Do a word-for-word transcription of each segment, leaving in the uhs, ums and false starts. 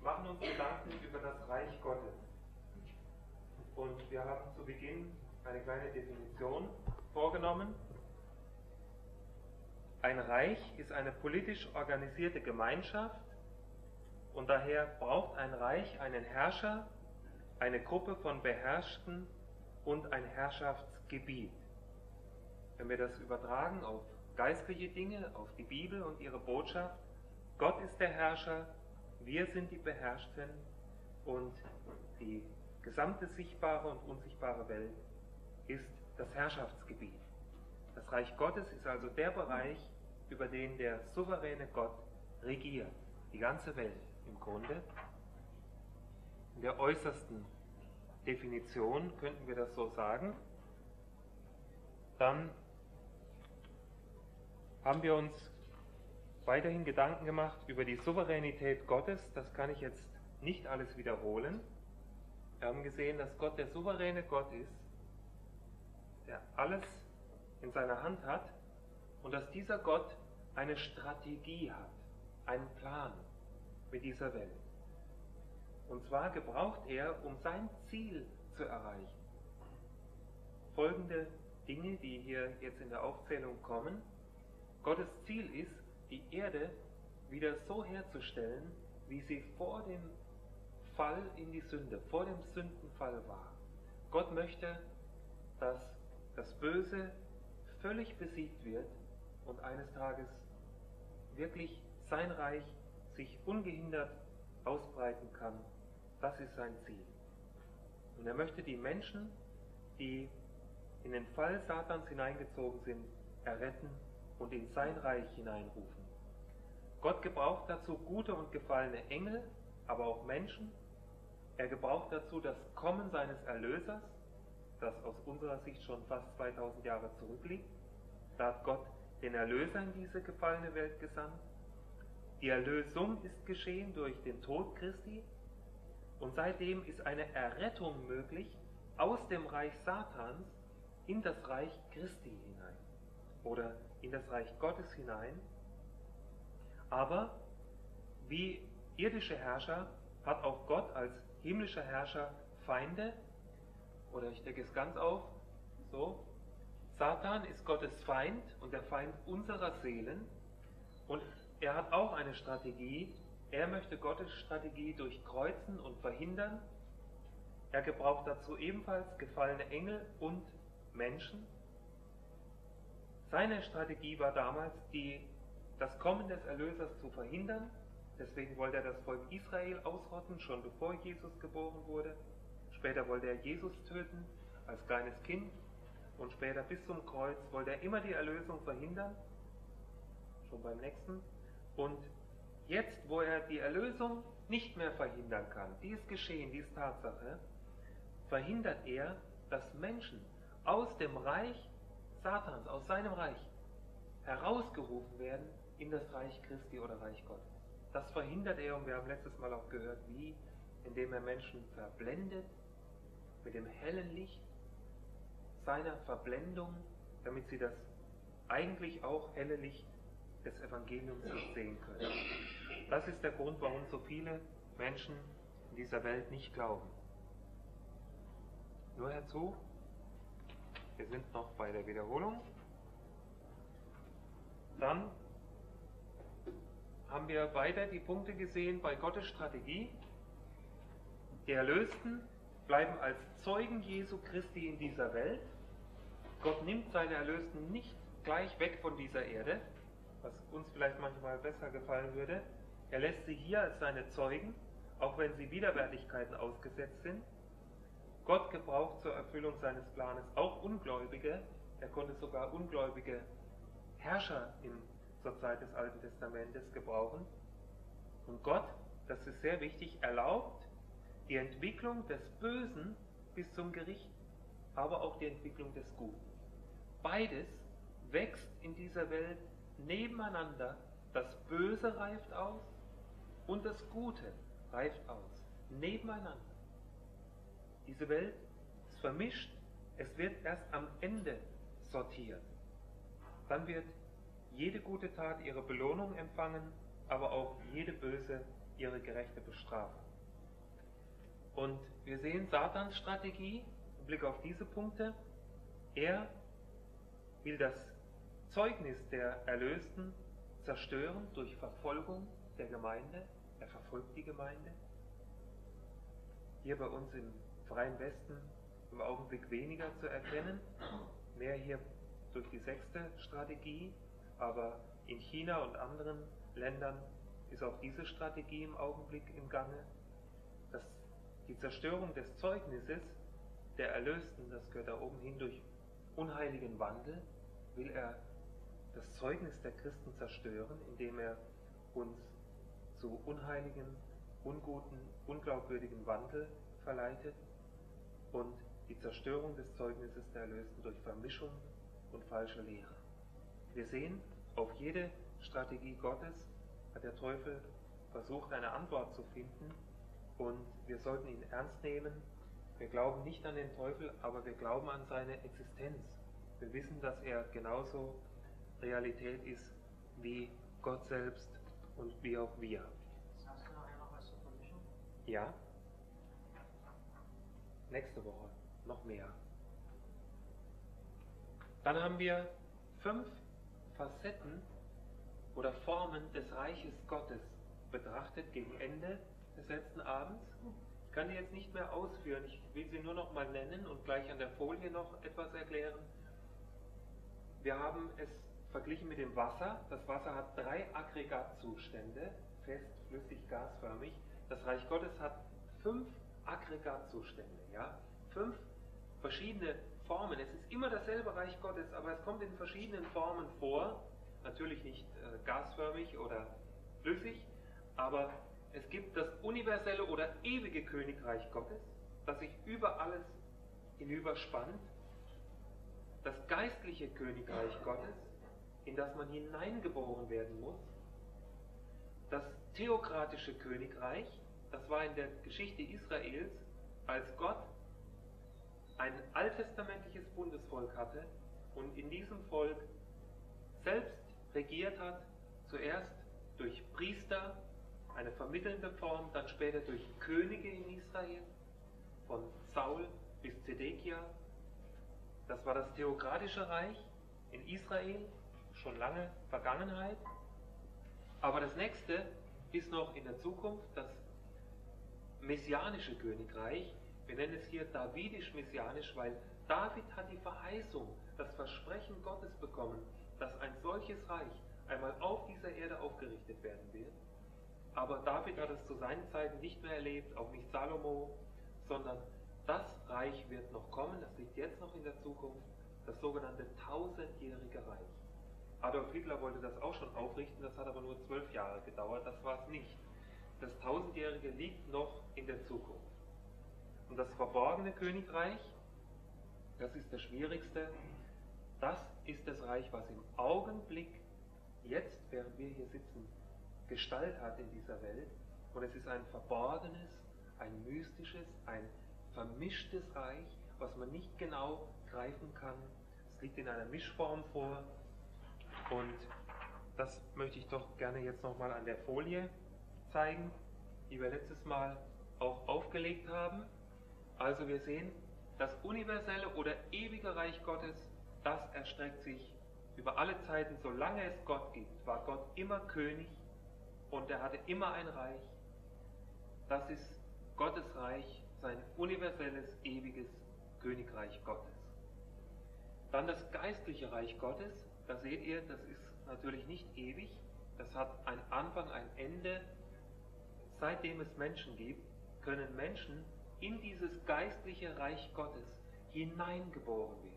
machen uns Gedanken über das Reich Gottes. Und wir haben zu Beginn eine kleine Definition vorgenommen. Ein Reich ist eine politisch organisierte Gemeinschaft und daher braucht ein Reich einen Herrscher, eine Gruppe von Beherrschten und ein Herrschaftsgebiet. Wenn wir das übertragen auf geistliche Dinge, auf die Bibel und ihre Botschaft, Gott ist der Herrscher, wir sind die Beherrschten und die gesamte sichtbare und unsichtbare Welt ist das Herrschaftsgebiet. Das Reich Gottes ist also der Bereich, über den der souveräne Gott regiert. Die ganze Welt im Grunde. In der äußersten Definition könnten wir das so sagen. Dann haben wir uns weiterhin Gedanken gemacht über die Souveränität Gottes. Das kann ich jetzt nicht alles wiederholen. Wir haben gesehen, dass Gott der souveräne Gott ist, der alles in seiner Hand hat und dass dieser Gott eine Strategie hat, einen Plan mit dieser Welt. Und zwar gebraucht er, um sein Ziel zu erreichen, folgende Dinge, die hier jetzt in der Aufzählung kommen. Gottes Ziel ist, die Erde wieder so herzustellen, wie sie vor dem Fall in die Sünde, vor dem Sündenfall war. Gott möchte, dass das Böse völlig besiegt wird und eines Tages wirklich sein Reich sich ungehindert ausbreiten kann. Das ist sein Ziel. Und er möchte die Menschen, die in den Fall Satans hineingezogen sind, erretten und in sein Reich hineinrufen. Gott gebraucht dazu gute und gefallene Engel, aber auch Menschen. Er gebraucht dazu das Kommen seines Erlösers, das aus unserer Sicht schon fast zweitausend Jahre zurückliegt. Da hat Gott den Erlöser in diese gefallene Welt gesandt. Die Erlösung ist geschehen durch den Tod Christi und seitdem ist eine Errettung möglich aus dem Reich Satans in das Reich Christi hinein oder in das Reich Gottes hinein. Aber wie irdische Herrscher hat auch Gott als himmlischer Herrscher Feinde, oder ich decke es ganz auf, so, Satan ist Gottes Feind und der Feind unserer Seelen und er hat auch eine Strategie. Er möchte Gottes Strategie durchkreuzen und verhindern. Er gebraucht dazu ebenfalls gefallene Engel und Menschen. Seine Strategie war damals, die, das Kommen des Erlösers zu verhindern. Deswegen wollte er das Volk Israel ausrotten, schon bevor Jesus geboren wurde. Später wollte er Jesus töten, als kleines Kind. Und später bis zum Kreuz wollte er immer die Erlösung verhindern, schon beim nächsten. Und jetzt, wo er die Erlösung nicht mehr verhindern kann, die ist geschehen, die ist Tatsache, verhindert er, dass Menschen aus dem Reich Satans, aus seinem Reich, herausgerufen werden in das Reich Christi oder Reich Gottes. Das verhindert er, und wir haben letztes Mal auch gehört, wie, indem er Menschen verblendet mit dem hellen Licht seiner Verblendung, damit sie das eigentlich auch helle Licht des Evangeliums nicht sehen können. Das ist der Grund, warum so viele Menschen in dieser Welt nicht glauben. Nur herzu, wir sind noch bei der Wiederholung. Dann haben wir weiter die Punkte gesehen bei Gottes Strategie. Die Erlösten bleiben als Zeugen Jesu Christi in dieser Welt. Gott nimmt seine Erlösten nicht gleich weg von dieser Erde, was uns vielleicht manchmal besser gefallen würde. Er lässt sie hier als seine Zeugen, auch wenn sie Widerwärtigkeiten ausgesetzt sind. Gott gebraucht zur Erfüllung seines Planes auch Ungläubige. Er konnte sogar ungläubige Herrscher in, zur Zeit des Alten Testamentes gebrauchen. Und Gott, das ist sehr wichtig, erlaubt die Entwicklung des Bösen bis zum Gericht, aber auch die Entwicklung des Guten. Beides wächst in dieser Welt nebeneinander. Das Böse reift aus und das Gute reift aus. Nebeneinander. Diese Welt ist vermischt. Es wird erst am Ende sortiert. Dann wird jede gute Tat ihre Belohnung empfangen aber auch jede Böse ihre gerechte Bestrafung. Und wir sehen Satans Strategie im Blick auf diese Punkte. Er will das Zeugnis der Erlösten zerstören durch Verfolgung der Gemeinde. Er verfolgt die Gemeinde. Hier bei uns im Freien Westen im Augenblick weniger zu erkennen, mehr hier durch die sechste Strategie, aber in China und anderen Ländern ist auch diese Strategie im Augenblick im Gange. Dass die Zerstörung des Zeugnisses der Erlösten, das gehört da oben hin, durch unheiligen Wandel, will er das Zeugnis der Christen zerstören, indem er uns zu unheiligen, unguten, unglaubwürdigen Wandel verleitet und die Zerstörung des Zeugnisses der Erlösten durch Vermischung und falsche Lehre. Wir sehen, auf jede Strategie Gottes hat der Teufel versucht, eine Antwort zu finden, und wir sollten ihn ernst nehmen. Wir glauben nicht an den Teufel, aber wir glauben an seine Existenz. Wir wissen, dass er genauso Realität ist wie Gott selbst und wie auch wir. Sagst du nachher noch was zur Vermischung? Ja. Nächste Woche noch mehr. Dann haben wir fünf Facetten oder Formen des Reiches Gottes betrachtet gegen Ende des letzten Abends. Ich kann die jetzt nicht mehr ausführen, ich will sie nur noch mal nennen und gleich an der Folie noch etwas erklären. Wir haben es verglichen mit dem Wasser. Das Wasser hat drei Aggregatzustände, fest, flüssig, gasförmig. Das Reich Gottes hat fünf Aggregatzustände, ja? Fünf verschiedene Formen. Es ist immer dasselbe Reich Gottes, aber es kommt in verschiedenen Formen vor. Natürlich nicht äh, gasförmig oder flüssig, aber es gibt das universelle oder ewige Königreich Gottes, das sich über alles hinüberspannt. Das geistliche Königreich Gottes, in das man hineingeboren werden muss. Das theokratische Königreich, das war in der Geschichte Israels, als Gott ein alttestamentliches Bundesvolk hatte und in diesem Volk selbst regiert hat, zuerst durch Priester, eine vermittelnde Form, dann später durch Könige in Israel, von Saul bis Zedekia. Das war das theokratische Reich in Israel, schon lange Vergangenheit. Aber das nächste ist noch in der Zukunft das messianische Königreich. Wir nennen es hier davidisch-messianisch, weil David hat die Verheißung, das Versprechen Gottes bekommen, dass ein solches Reich einmal auf dieser Erde aufgerichtet werden wird. Aber David hat es zu seinen Zeiten nicht mehr erlebt, auch nicht Salomo, sondern das Reich wird noch kommen, das liegt jetzt noch in der Zukunft, das sogenannte tausendjährige Reich. Adolf Hitler wollte das auch schon aufrichten, das hat aber nur zwölf Jahre gedauert, das war es nicht. Das tausendjährige liegt noch in der Zukunft. Und das verborgene Königreich, das ist das Schwierigste, das ist das Reich, was im Augenblick, jetzt, während wir hier sitzen, Gestalt hat in dieser Welt. Und es ist ein verborgenes, ein mystisches, ein vermischtes Reich, was man nicht genau greifen kann. Es liegt in einer Mischform vor. Und das möchte ich doch gerne jetzt nochmal an der Folie zeigen, die wir letztes Mal auch aufgelegt haben. Also wir sehen, das universelle oder ewige Reich Gottes, das erstreckt sich über alle Zeiten, solange es Gott gibt, war Gott immer König und er hatte immer ein Reich. Das ist Gottes Reich, sein universelles, ewiges Königreich Gottes. Dann das geistliche Reich Gottes, da seht ihr, das ist natürlich nicht ewig, das hat einen Anfang, ein Ende. Seitdem es Menschen gibt, können Menschen in dieses geistliche Reich Gottes hineingeboren werden.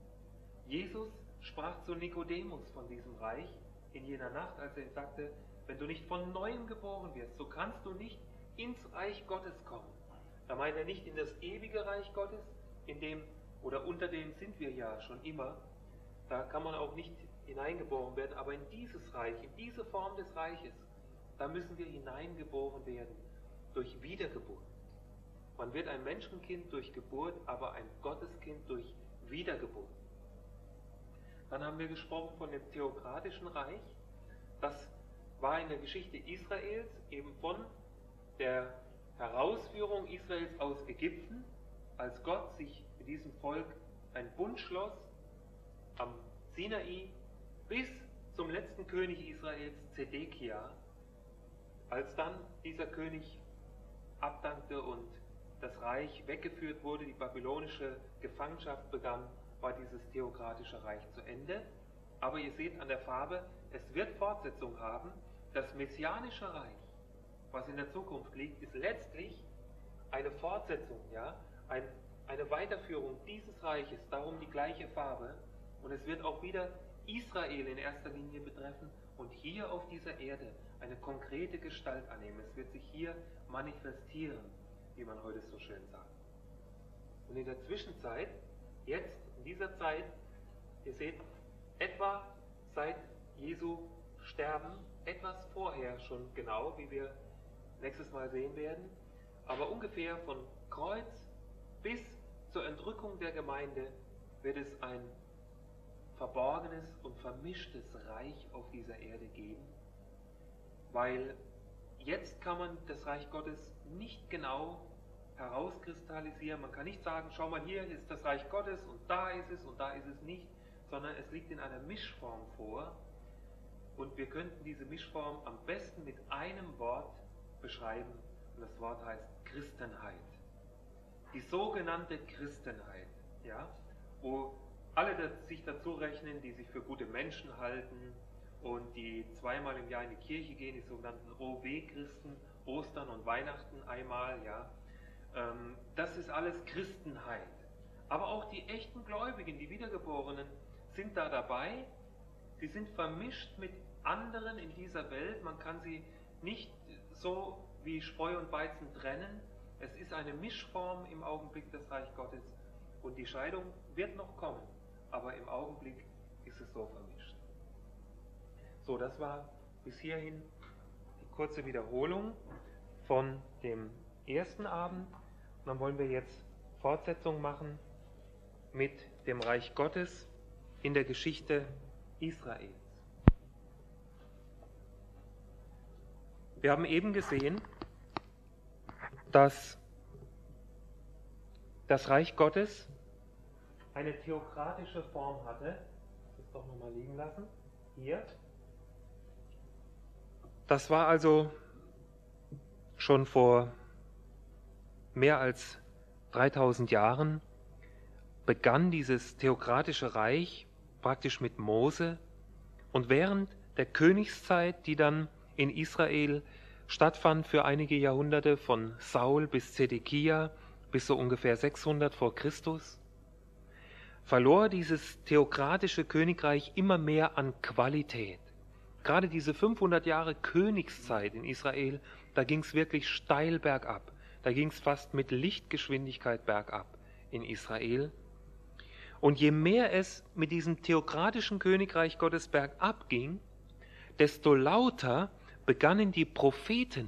Jesus sprach zu Nikodemus von diesem Reich in jener Nacht, als er sagte, wenn du nicht von Neuem geboren wirst, so kannst du nicht ins Reich Gottes kommen. Da meint er nicht in das ewige Reich Gottes, in dem oder unter dem sind wir ja schon immer. Da kann man auch nicht hineingeboren werden, aber in dieses Reich, in diese Form des Reiches, da müssen wir hineingeboren werden durch Wiedergeburt. Man wird ein Menschenkind durch Geburt, aber ein Gotteskind durch Wiedergeburt. Dann haben wir gesprochen von dem theokratischen Reich, das war in der Geschichte Israels eben von der Herausführung Israels aus Ägypten, als Gott sich mit diesem Volk ein Bund schloss, am Sinai, bis zum letzten König Israels, Zedekia. Als dann dieser König abdankte und das Reich weggeführt wurde, die babylonische Gefangenschaft begann, war dieses theokratische Reich zu Ende. Aber ihr seht an der Farbe, es wird Fortsetzung haben. Das messianische Reich, was in der Zukunft liegt, ist letztlich eine Fortsetzung, ja, ein, eine Weiterführung dieses Reiches, darum die gleiche Farbe. Und es wird auch wieder Israel in erster Linie betreffen und hier auf dieser Erde eine konkrete Gestalt annehmen. Es wird sich hier manifestieren, wie man heute so schön sagt. Und in der Zwischenzeit, jetzt, in dieser Zeit, ihr seht, etwa seit Jesu Sterben, etwas vorher schon genau, wie wir nächstes Mal sehen werden, aber ungefähr von Kreuz bis zur Entrückung der Gemeinde wird es ein verborgenes und vermischtes Reich auf dieser Erde geben, weil jetzt kann man das Reich Gottes nicht genau herauskristallisieren. Man kann nicht sagen, schau mal, hier ist das Reich Gottes und da ist es und da ist es nicht, sondern es liegt in einer Mischform vor. Und wir könnten diese Mischform am besten mit einem Wort beschreiben. Und das Wort heißt Christenheit. Die sogenannte Christenheit, ja, wo alle sich dazu rechnen, die sich für gute Menschen halten und die zweimal im Jahr in die Kirche gehen, die sogenannten O W-Christen, Ostern und Weihnachten einmal, ja. Das ist alles Christenheit. Aber auch die echten Gläubigen, die Wiedergeborenen, sind da dabei. Sie sind vermischt mit anderen in dieser Welt. Man kann sie nicht so wie Spreu und Weizen trennen. Es ist eine Mischform im Augenblick des Reich Gottes. Und die Scheidung wird noch kommen. Aber im Augenblick ist es so vermischt. So, das war bis hierhin die kurze Wiederholung von dem ersten Abend. Und dann wollen wir jetzt Fortsetzung machen mit dem Reich Gottes in der Geschichte Israels. Wir haben eben gesehen, dass das Reich Gottes eine theokratische Form hatte. Das doch nochmal liegen lassen. Hier. Das war also schon vor mehr als dreitausend Jahren, begann dieses theokratische Reich praktisch mit Mose, und während der Königszeit, die dann in Israel stattfand für einige Jahrhunderte, von Saul bis Zedekia bis so ungefähr sechshundert vor Christus, verlor dieses theokratische Königreich immer mehr an Qualität. Gerade diese fünfhundert Jahre Königszeit in Israel, da ging es wirklich steil bergab. Da ging es fast mit Lichtgeschwindigkeit bergab in Israel. Und je mehr es mit diesem theokratischen Königreich Gottes bergab ging, desto lauter begannen die Propheten,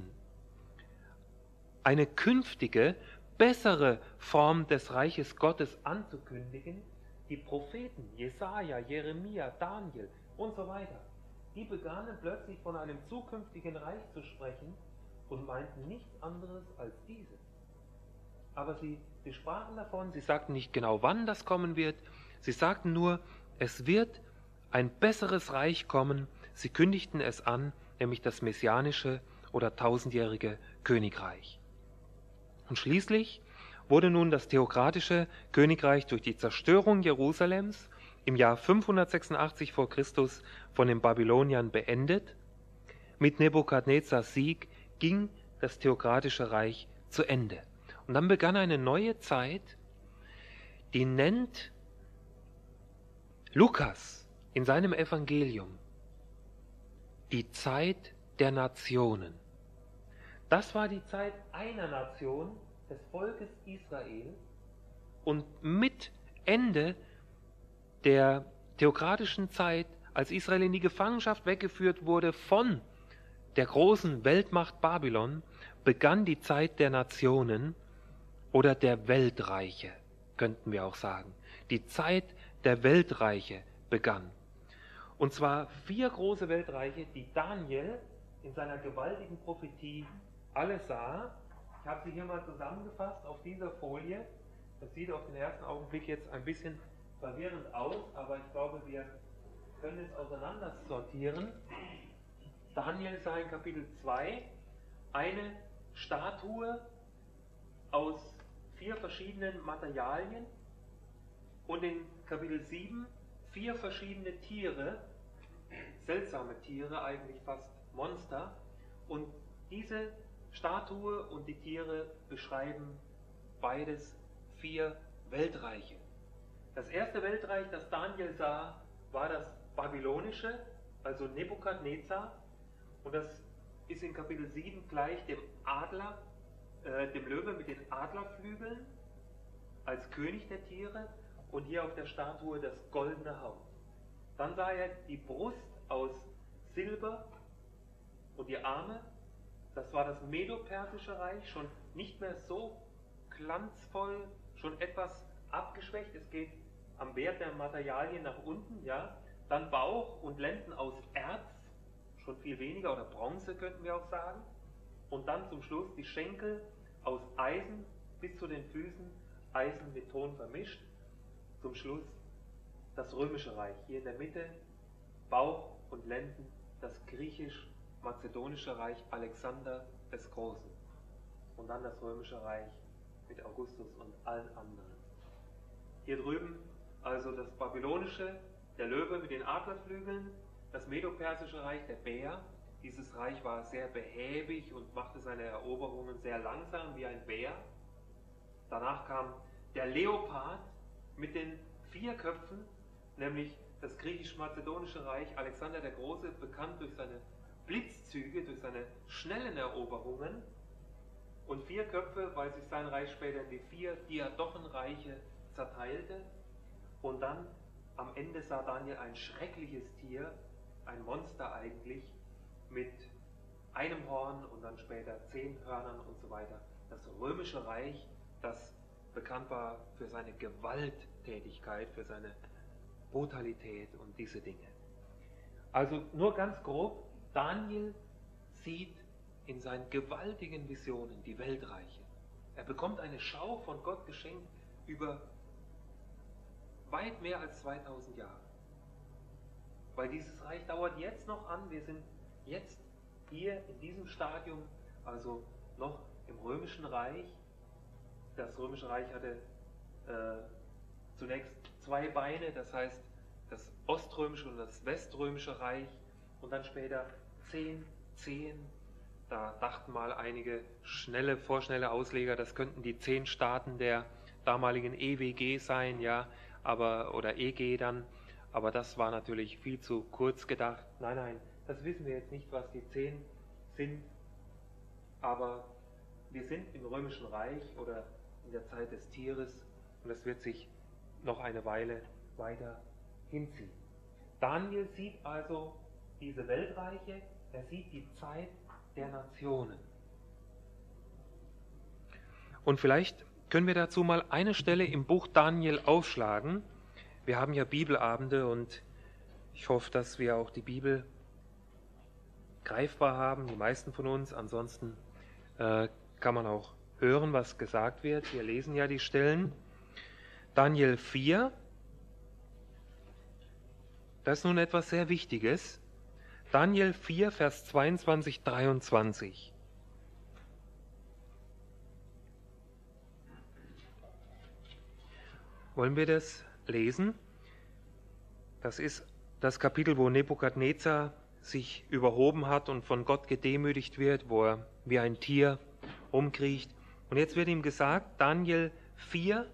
eine künftige, bessere Form des Reiches Gottes anzukündigen. Die Propheten, Jesaja, Jeremia, Daniel und so weiter, die begannen plötzlich von einem zukünftigen Reich zu sprechen und meinten nichts anderes als dieses. Aber sie, sie sprachen davon, sie sagten nicht genau, wann das kommen wird. Sie sagten nur, es wird ein besseres Reich kommen. Sie kündigten es an, nämlich das messianische oder tausendjährige Königreich. Und schließlich wurde nun das theokratische Königreich durch die Zerstörung Jerusalems im Jahr fünfhundertsechsundachtzig vor Christus von den Babyloniern beendet. Mit Nebukadnezars Sieg ging das theokratische Reich zu Ende. Und dann begann eine neue Zeit, die nennt Lukas in seinem Evangelium die Zeit der Nationen. Das war die Zeit einer Nation, des Volkes Israel, und mit Ende der theokratischen Zeit, als Israel in die Gefangenschaft weggeführt wurde von der großen Weltmacht Babylon, begann die Zeit der Nationen oder der Weltreiche, könnten wir auch sagen. Die Zeit der Weltreiche begann. Und zwar vier große Weltreiche, die Daniel in seiner gewaltigen Prophetie alles sah. Ich habe sie hier mal zusammengefasst auf dieser Folie. Das sieht auf den ersten Augenblick jetzt ein bisschen verwirrend aus, aber ich glaube, wir können es auseinander sortieren. Daniel sah in Kapitel zwei eine Statue aus vier verschiedenen Materialien und in Kapitel sieben vier verschiedene Tiere, seltsame Tiere, eigentlich fast Monster, und diese Statue und die Tiere beschreiben beides vier Weltreiche. Das erste Weltreich, das Daniel sah, war das babylonische, also Nebukadnezar, und das ist in Kapitel sieben gleich dem Adler, äh, dem Löwe mit den Adlerflügeln als König der Tiere und hier auf der Statue das goldene Haupt. Dann sah er die Brust aus Silber und die Arme. Das war das Medo-Persische Reich, schon nicht mehr so glanzvoll, schon etwas abgeschwächt. Es geht am Wert der Materialien nach unten, ja. Dann Bauch und Lenden aus Erz, schon viel weniger, oder Bronze könnten wir auch sagen. Und dann zum Schluss die Schenkel aus Eisen bis zu den Füßen, Eisen mit Ton vermischt. Zum Schluss das Römische Reich, hier in der Mitte Bauch und Lenden, das griechisch-mazedonische Reich Alexander des Großen. Und dann das Römische Reich mit Augustus und allen anderen. Hier drüben also das babylonische, der Löwe mit den Adlerflügeln, das Medo-Persische Reich, der Bär. Dieses Reich war sehr behäbig und machte seine Eroberungen sehr langsam wie ein Bär. Danach kam der Leopard mit den vier Köpfen, nämlich das griechisch-mazedonische Reich, Alexander der Große, bekannt durch seine Blitzzüge, durch seine schnellen Eroberungen. Und vier Köpfe, weil sich sein Reich später in die vier Diadochenreiche zerteilte. Und dann am Ende sah Daniel ein schreckliches Tier, ein Monster eigentlich, mit einem Horn und dann später zehn Hörnern und so weiter. Das Römische Reich, das bekannt war für seine Gewalttätigkeit, für seine Brutalität und diese Dinge. Also nur ganz grob, Daniel sieht in seinen gewaltigen Visionen die Weltreiche. Er bekommt eine Schau von Gott geschenkt über weit mehr als zweitausend Jahre. Weil dieses Reich dauert jetzt noch an, wir sind jetzt hier in diesem Stadium, also noch im Römischen Reich. Das Römische Reich hatte äh, zunächst zwei Beine, das heißt das Oströmische und das Weströmische Reich und dann später zehn, zehn. Da dachten mal einige schnelle, vorschnelle Ausleger, das könnten die zehn Staaten der damaligen E W G sein, ja, aber oder E G dann, aber das war natürlich viel zu kurz gedacht. Nein, nein, das wissen wir jetzt nicht, was die zehn sind, aber wir sind im Römischen Reich oder in der Zeit des Tieres und das wird sich noch eine Weile weiter hinziehen. Daniel sieht also diese Weltreiche, er sieht die Zeit der Nationen. Und vielleicht können wir dazu mal eine Stelle im Buch Daniel aufschlagen. Wir haben ja Bibelabende und ich hoffe, dass wir auch die Bibel greifbar haben, die meisten von uns. Ansonsten äh, kann man auch hören, was gesagt wird. Wir lesen ja die Stellen. Daniel vier, das ist nun etwas sehr Wichtiges. Daniel vier, Vers zweiundzwanzig, dreiundzwanzig. Wollen wir das lesen? Das ist das Kapitel, wo Nebukadnezar sich überhoben hat und von Gott gedemütigt wird, wo er wie ein Tier rumkriecht. Und jetzt wird ihm gesagt, Daniel vier,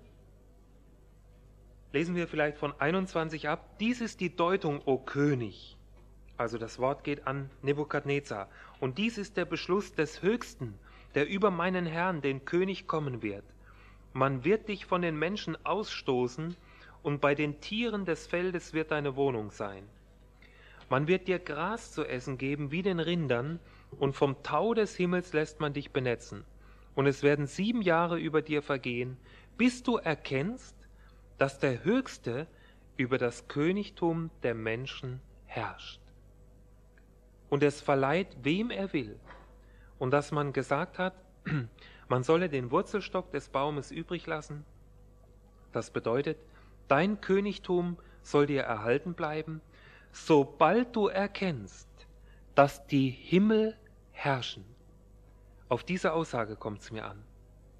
lesen wir vielleicht von einundzwanzig ab, dies ist die Deutung, o König. Also das Wort geht an Nebukadnezar. Und dies ist der Beschluss des Höchsten, der über meinen Herrn, den König, kommen wird. Man wird dich von den Menschen ausstoßen und bei den Tieren des Feldes wird deine Wohnung sein. Man wird dir Gras zu essen geben wie den Rindern und vom Tau des Himmels lässt man dich benetzen. Und es werden sieben Jahre über dir vergehen, bis du erkennst, dass der Höchste über das Königtum der Menschen herrscht. und es verleiht, wem er will. Und dass man gesagt hat, man solle den Wurzelstock des Baumes übrig lassen. Das bedeutet, dein Königtum soll dir erhalten bleiben, sobald du erkennst, dass die Himmel herrschen. Auf diese Aussage kommt es mir an.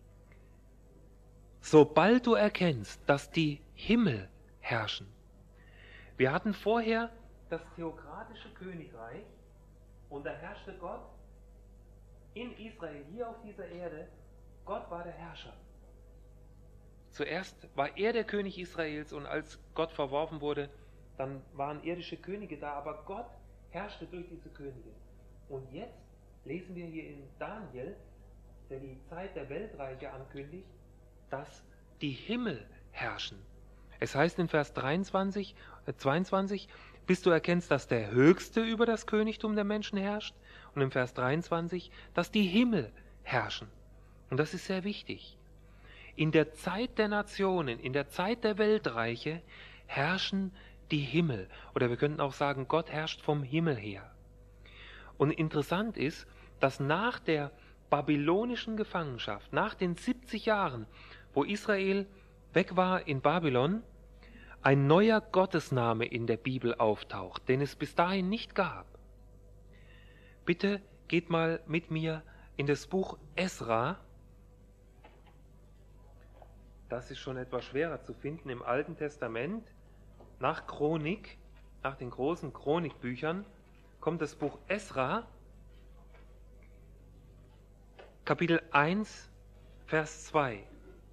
Sobald du erkennst, dass die Himmel herrschen. Wir hatten vorher das theokratische Königreich und da herrschte Gott in Israel, hier auf dieser Erde. Gott war der Herrscher. Zuerst war er der König Israels und als Gott verworfen wurde, dann waren irdische Könige da, aber Gott herrschte durch diese Könige. Und jetzt lesen wir hier in Daniel, der die Zeit der Weltreiche ankündigt, dass die Himmel herrschen. Es heißt in Vers dreiundzwanzig, äh, zweiundzwanzig, bis du erkennst, dass der Höchste über das Königtum der Menschen herrscht. Und im Vers dreiundzwanzig, dass die Himmel herrschen. Und das ist sehr wichtig. In der Zeit der Nationen, in der Zeit der Weltreiche herrschen die Himmel. Oder wir könnten auch sagen, Gott herrscht vom Himmel her. Und interessant ist, dass nach der babylonischen Gefangenschaft, nach den siebzig Jahren, wo Israel weg war in Babylon, ein neuer Gottesname in der Bibel auftaucht, den es bis dahin nicht gab. Bitte geht mal mit mir in das Buch Esra. Das ist schon etwas schwerer zu finden im Alten Testament. Nach Chronik, nach den großen Chronikbüchern, kommt das Buch Esra, Kapitel eins, Vers zwei.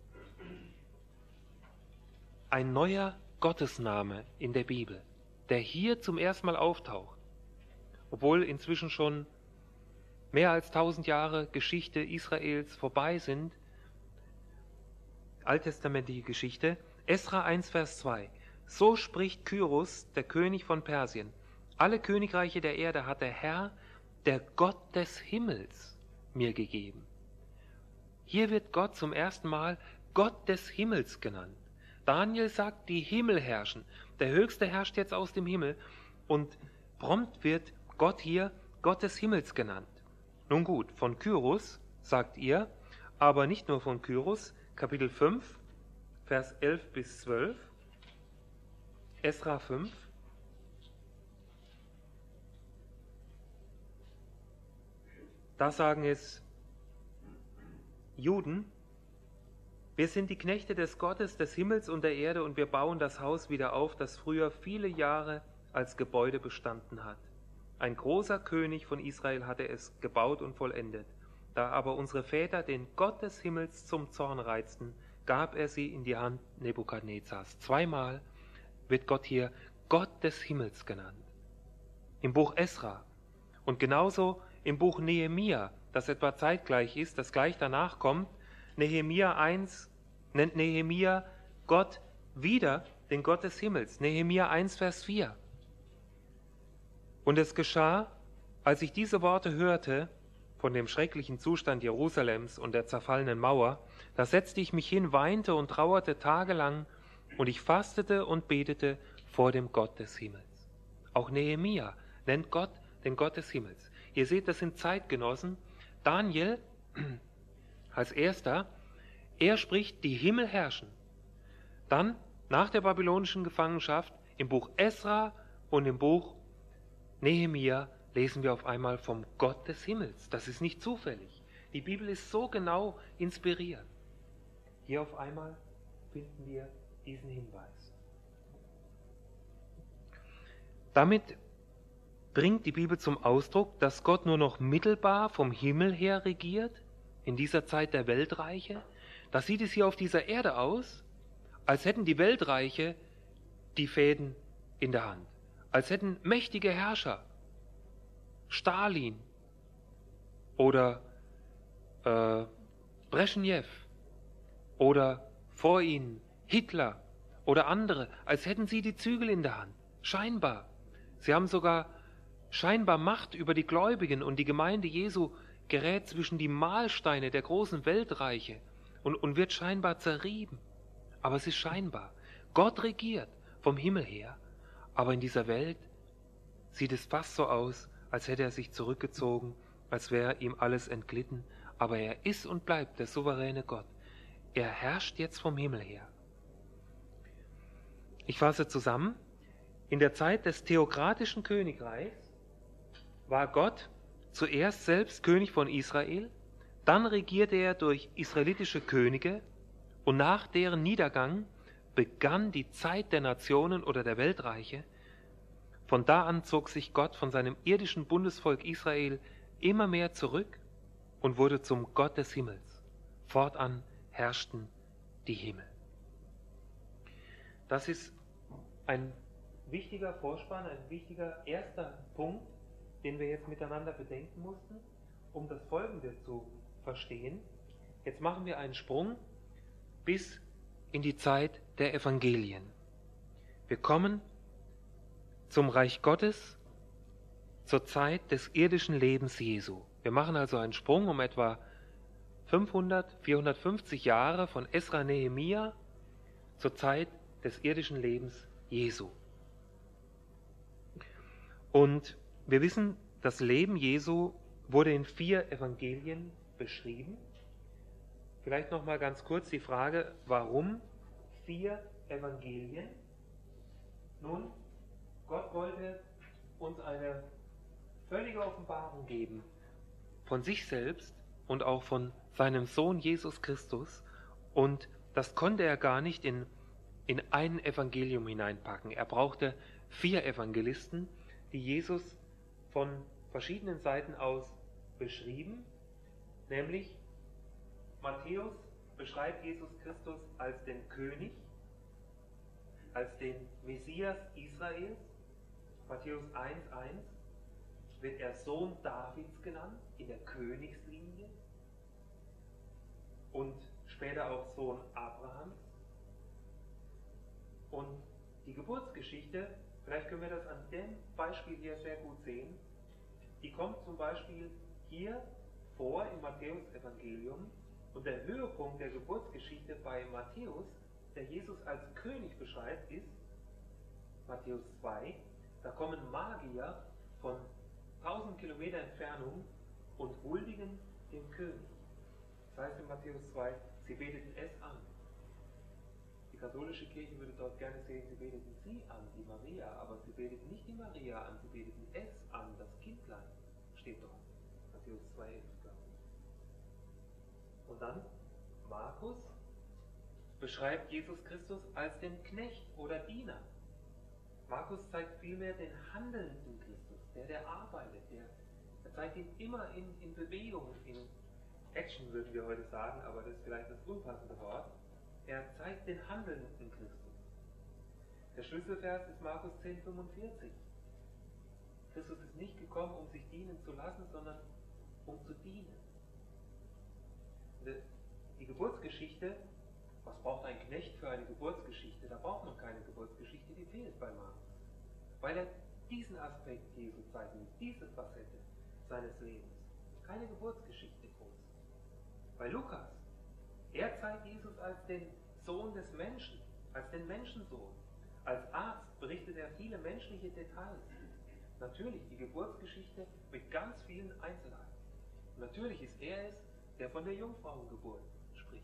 Ein neuer Gottesname in der Bibel, der hier zum ersten Mal auftaucht. Obwohl inzwischen schon mehr als tausend Jahre Geschichte Israels vorbei sind, alttestamentliche Geschichte, Esra eins, Vers zwei. So spricht Kyros, der König von Persien. Alle Königreiche der Erde hat der Herr, der Gott des Himmels, mir gegeben. Hier wird Gott zum ersten Mal Gott des Himmels genannt. Daniel sagt, die Himmel herrschen. Der Höchste herrscht jetzt aus dem Himmel und prompt wird Gott hier Gott des Himmels genannt. Nun gut, von Kyros sagt ihr, aber nicht nur von Kyros, Kapitel fünf, Vers elf bis zwölf, Esra fünf. Da sagen es Juden, wir sind die Knechte des Gottes des Himmels und der Erde und wir bauen das Haus wieder auf, das früher viele Jahre als Gebäude bestanden hat. Ein großer König von Israel hatte es gebaut und vollendet. Da aber unsere Väter den Gott des Himmels zum Zorn reizten, gab er sie in die Hand Nebukadnezars. Zweimal wird Gott hier Gott des Himmels genannt. Im Buch Esra und genauso im Buch Nehemia, das etwa zeitgleich ist, das gleich danach kommt. Nehemia eins nennt Nehemia Gott wieder den Gott des Himmels. Nehemia eins, Vers vier. Und es geschah, als ich diese Worte hörte, von dem schrecklichen Zustand Jerusalems und der zerfallenen Mauer, da setzte ich mich hin, weinte und trauerte tagelang, und ich fastete und betete vor dem Gott des Himmels. Auch Nehemia nennt Gott den Gott des Himmels. Ihr seht, das sind Zeitgenossen. Daniel als erster, er spricht, die Himmel herrschen. Dann, nach der babylonischen Gefangenschaft, im Buch Esra und im Buch Nehemia lesen wir auf einmal vom Gott des Himmels. Das ist nicht zufällig. Die Bibel ist so genau inspiriert. Hier auf einmal finden wir diesen Hinweis. Damit bringt die Bibel zum Ausdruck, dass Gott nur noch mittelbar vom Himmel her regiert, in dieser Zeit der Weltreiche. Da sieht es hier auf dieser Erde aus, als hätten die Weltreiche die Fäden in der Hand. Als hätten mächtige Herrscher, Stalin oder äh, Breschnew oder vor ihnen Hitler oder andere, als hätten sie die Zügel in der Hand. Scheinbar. Sie haben sogar scheinbar Macht über die Gläubigen und die Gemeinde Jesu gerät zwischen die Mahlsteine der großen Weltreiche und, und wird scheinbar zerrieben. Aber es ist scheinbar. Gott regiert vom Himmel her, aber in dieser Welt sieht es fast so aus, als hätte er sich zurückgezogen, als wäre ihm alles entglitten. Aber er ist und bleibt der souveräne Gott. Er herrscht jetzt vom Himmel her. Ich fasse zusammen. In der Zeit des theokratischen Königreichs war Gott zuerst selbst König von Israel, dann regierte er durch israelitische Könige und nach deren Niedergang begann die Zeit der Nationen oder der Weltreiche. Von da an zog sich Gott von seinem irdischen Bundesvolk Israel immer mehr zurück und wurde zum Gott des Himmels. Fortan herrschten die Himmel. Das ist ein wichtiger Vorspann, ein wichtiger erster Punkt, den wir jetzt miteinander bedenken mussten, um das Folgende zu verstehen. Jetzt machen wir einen Sprung bis in die Zeit der Evangelien. Wir kommen zum Reich Gottes zur Zeit des irdischen Lebens Jesu. Wir machen also einen Sprung um etwa fünfhundert, vierhundertfünfzig Jahre von Esra Nehemia zur Zeit des irdischen Lebens Jesu. Und wir wissen, das Leben Jesu wurde in vier Evangelien beschrieben. Vielleicht noch mal ganz kurz die Frage, warum vier Evangelien? Nun, Gott wollte uns eine völlige Offenbarung geben von sich selbst und auch von seinem Sohn Jesus Christus. Und das konnte er gar nicht in, in ein Evangelium hineinpacken. Er brauchte vier Evangelisten, die Jesus von verschiedenen Seiten aus beschrieben, nämlich Matthäus beschreibt Jesus Christus als den König, als den Messias Israels. Matthäus eins eins wird er Sohn Davids genannt, in der Königslinie, und später auch Sohn Abrahams. Und die Geburtsgeschichte, vielleicht können wir das an dem Beispiel hier sehr gut sehen, die kommt zum Beispiel hier vor im Matthäus-Evangelium, und der Höhepunkt der Geburtsgeschichte bei Matthäus, der Jesus als König beschreibt, ist Matthäus zwei. Da kommen Magier von tausend Kilometer Entfernung und huldigen dem König. Das heißt in Matthäus zwei, sie beteten es an. Die katholische Kirche würde dort gerne sehen, sie beteten sie an, die Maria, aber sie beteten nicht die Maria an, sie beteten es an, das Kindlein, steht dort. Matthäus zwei, elf, glaube ich. Und dann Markus beschreibt Jesus Christus als den Knecht oder Diener. Markus zeigt vielmehr den handelnden Christus, der, der arbeitet, der, der zeigt ihn immer in, in Bewegung, in Action würden wir heute sagen, aber das ist vielleicht das unpassende Wort. Er zeigt den handelnden Christus. Der Schlüsselvers ist Markus zehn, fünfundvierzig. Christus ist nicht gekommen, um sich dienen zu lassen, sondern um zu dienen. Die Geburtsgeschichte, was braucht ein Knecht für eine Geburtsgeschichte? Da braucht man keine Geburtsgeschichte, die fehlt bei Markus. Weil er diesen Aspekt Jesu zeigt, diese Facette seines Lebens. Keine Geburtsgeschichte groß. Bei Lukas, er zeigt Jesus als den Sohn des Menschen, als den Menschensohn. Als Arzt berichtet er viele menschliche Details. Natürlich die Geburtsgeschichte mit ganz vielen Einzelheiten. Und natürlich ist er es, der von der Jungfrauengeburt spricht.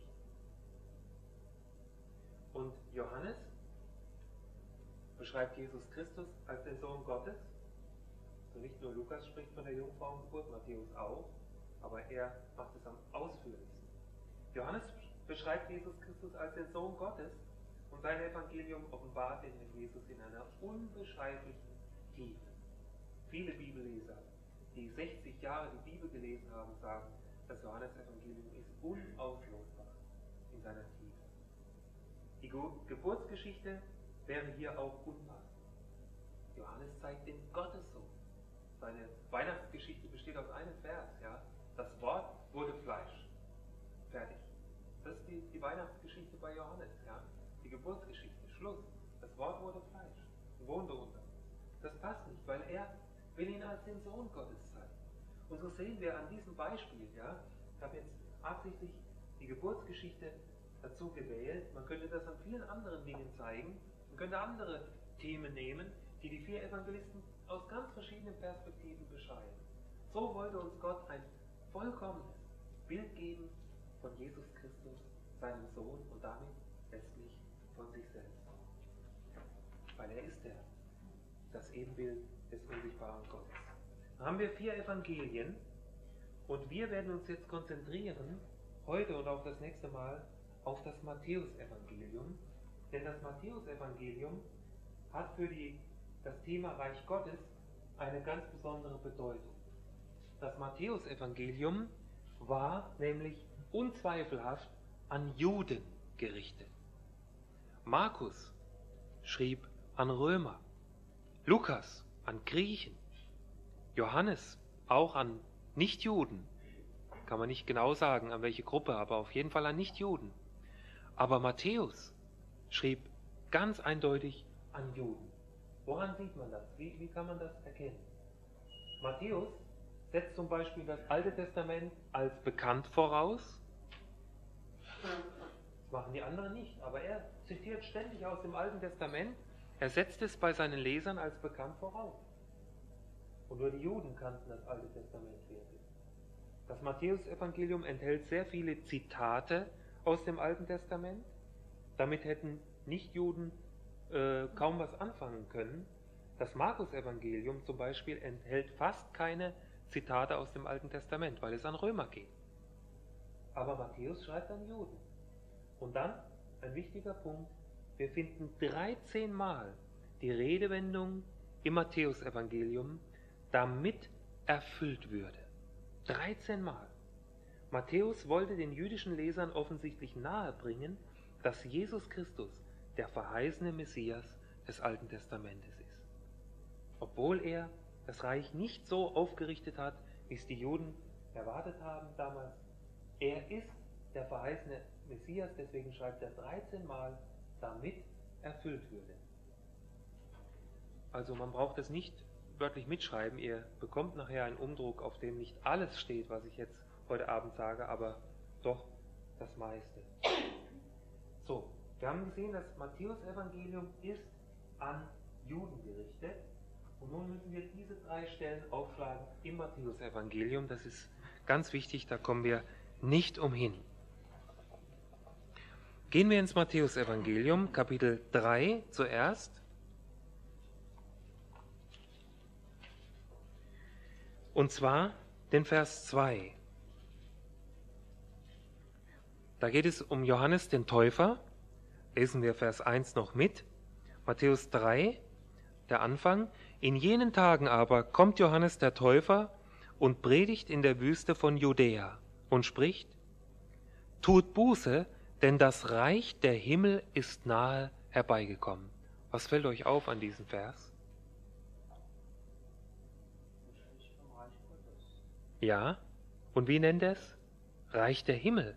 Und Johannes beschreibt Jesus Christus als den Sohn Gottes. Also nicht nur Lukas spricht von der Jungfrauengeburt, Matthäus auch, aber er macht es am ausführlichsten. Johannes beschreibt Jesus Christus als den Sohn Gottes und sein Evangelium offenbart den Jesus in einer unbeschreiblichen Tiefe. Viele Bibelleser, die sechzig Jahre die Bibel gelesen haben, sagen, das Johannes-Evangelium ist unauslosbar in seiner Tiefe. Die Geburtsgeschichte wäre hier auch unpassend. Johannes zeigt den Gottessohn. Seine Weihnachtsgeschichte besteht aus einem Vers. Ja? Das Wort wurde Fleisch. Fertig. Das ist die, die Weihnachtsgeschichte bei Johannes. Ja? Die Geburtsgeschichte. Schluss. Das Wort wurde Fleisch und wohnte unter uns. Das passt nicht, weil er will ihn als den Sohn Gottes zeigen. Und so sehen wir an diesem Beispiel, ja, ich habe jetzt absichtlich die Geburtsgeschichte dazu gewählt, man könnte das an vielen anderen Dingen zeigen, man könnte andere Themen nehmen, die die vier Evangelisten aus ganz verschiedenen Perspektiven beschreiben. So wollte uns Gott ein vollkommenes Bild geben von Jesus Christus, seinem Sohn und damit letztlich von sich selbst. Weil er ist der, das Ebenbild des unsichtbaren Gottes. Dann haben wir vier Evangelien und wir werden uns jetzt konzentrieren, heute und auch das nächste Mal, auf das Matthäusevangelium. Denn das Matthäusevangelium hat für die, das Thema Reich Gottes eine ganz besondere Bedeutung. Das Matthäusevangelium war nämlich unzweifelhaft an Juden gerichtet. Markus schrieb an Römer, Lukas an Griechen, Johannes auch an Nichtjuden. Kann man nicht genau sagen, an welche Gruppe, aber auf jeden Fall an Nichtjuden. Aber Matthäus schrieb ganz eindeutig an Juden. Woran sieht man das? Wie, wie kann man das erkennen? Matthäus setzt zum Beispiel das Alte Testament als bekannt voraus. Das machen die anderen nicht, aber er zitiert ständig aus dem Alten Testament. Er setzt es bei seinen Lesern als bekannt voraus. Und nur die Juden kannten das Alte Testament wirklich. Das Matthäusevangelium enthält sehr viele Zitate aus dem Alten Testament. Damit hätten Nichtjuden äh, kaum was anfangen können. Das Markus-Evangelium zum Beispiel enthält fast keine Zitate aus dem Alten Testament, weil es an Römer geht. Aber Matthäus schreibt an Juden. Und dann, ein wichtiger Punkt, wir finden dreizehn Mal die Redewendung im Matthäusevangelium, damit erfüllt würde. dreizehn Mal. Matthäus wollte den jüdischen Lesern offensichtlich nahebringen, dass Jesus Christus der verheißene Messias des Alten Testamentes ist. Obwohl er das Reich nicht so aufgerichtet hat, wie es die Juden erwartet haben damals. Er ist der verheißene Messias, deswegen schreibt er dreizehn Mal, damit erfüllt würde. Also man braucht es nicht wörtlich mitschreiben, ihr bekommt nachher einen Umdruck, auf dem nicht alles steht, was ich jetzt heute Abend sage, aber doch das meiste. So, wir haben gesehen, das Matthäusevangelium ist an Juden gerichtet. Und nun müssen wir diese drei Stellen aufschlagen im Matthäusevangelium. Das ist ganz wichtig, da kommen wir nicht umhin. Gehen wir ins Matthäusevangelium, Kapitel drei zuerst. Und zwar den Vers zwei. Da geht es um Johannes den Täufer. Lesen wir Vers eins noch mit. Matthäus drei, der Anfang. In jenen Tagen aber kommt Johannes der Täufer und predigt in der Wüste von Judäa und spricht: Tut Buße, denn das Reich der Himmel ist nahe herbeigekommen. Was fällt euch auf an diesem Vers? Ja, und wie nennt er es? Reich der Himmel.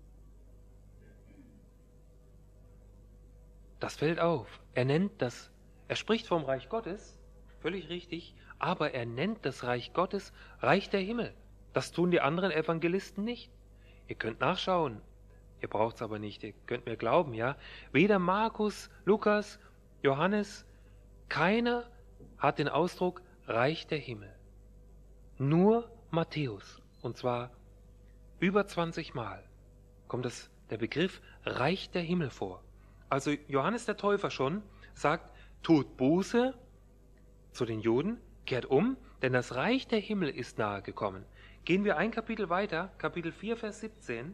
Das fällt auf. Er nennt das, er spricht vom Reich Gottes, völlig richtig, aber er nennt das Reich Gottes Reich der Himmel. Das tun die anderen Evangelisten nicht. Ihr könnt nachschauen, ihr braucht es aber nicht, ihr könnt mir glauben, ja. Weder Markus, Lukas, Johannes, keiner hat den Ausdruck Reich der Himmel. Nur Matthäus, und zwar über zwanzig Mal kommt das, der Begriff Reich der Himmel vor. Also Johannes der Täufer schon sagt, tut Buße zu den Juden, kehrt um, denn das Reich der Himmel ist nahe gekommen. Gehen wir ein Kapitel weiter, Kapitel vier, Vers siebzehn.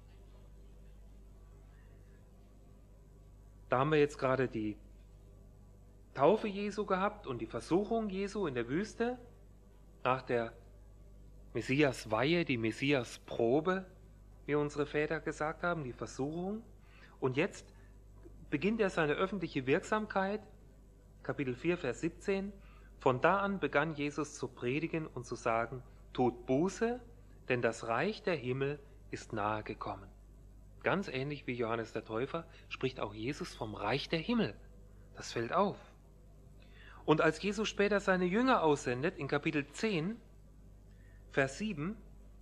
Da haben wir jetzt gerade die Taufe Jesu gehabt und die Versuchung Jesu in der Wüste nach der Messias-Weihe, die Messias-Probe, wie unsere Väter gesagt haben, die Versuchung. Und jetzt beginnt er seine öffentliche Wirksamkeit, Kapitel vier, Vers siebzehn. Von da an begann Jesus zu predigen und zu sagen, tut Buße, denn das Reich der Himmel ist nahe gekommen. Ganz ähnlich wie Johannes der Täufer spricht auch Jesus vom Reich der Himmel. Das fällt auf. Und als Jesus später seine Jünger aussendet, in Kapitel zehn, Vers sieben,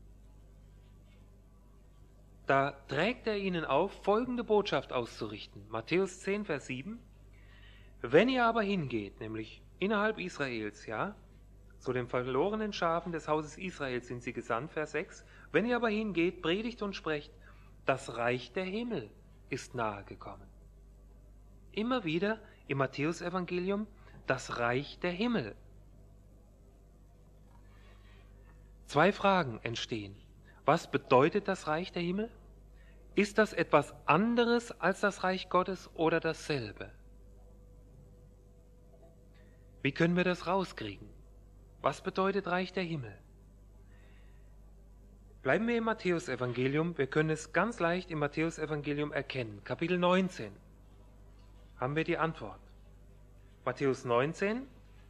da trägt er ihnen auf, folgende Botschaft auszurichten. Matthäus zehn, Vers sieben. Wenn ihr aber hingeht, nämlich innerhalb Israels, ja, zu den verlorenen Schafen des Hauses Israels sind sie gesandt, Vers sechs. Wenn ihr aber hingeht, predigt und sprecht, das Reich der Himmel ist nahe gekommen. Immer wieder im Matthäusevangelium das Reich der Himmel. Zwei Fragen entstehen. Was bedeutet das Reich der Himmel? Ist das etwas anderes als das Reich Gottes oder dasselbe? Wie können wir das rauskriegen? Was bedeutet Reich der Himmel? Bleiben wir im Matthäusevangelium. Wir können es ganz leicht im Matthäusevangelium erkennen. Kapitel neunzehn haben wir die Antwort. Matthäus neunzehn,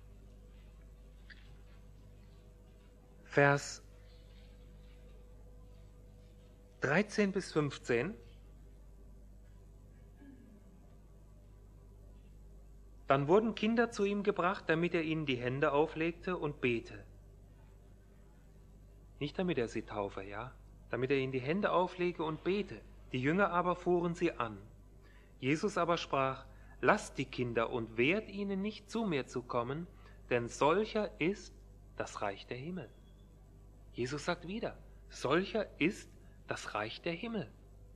Vers dreizehn bis fünfzehn. Dann wurden Kinder zu ihm gebracht, damit er ihnen die Hände auflegte und bete. Nicht damit er sie taufe, ja, damit er ihnen die Hände auflege und bete. Die Jünger aber fuhren sie an. Jesus aber sprach, lasst die Kinder und wehrt ihnen nicht zu mir zu kommen, denn solcher ist das Reich der Himmel. Jesus sagt wieder, solcher ist das Reich der Himmel.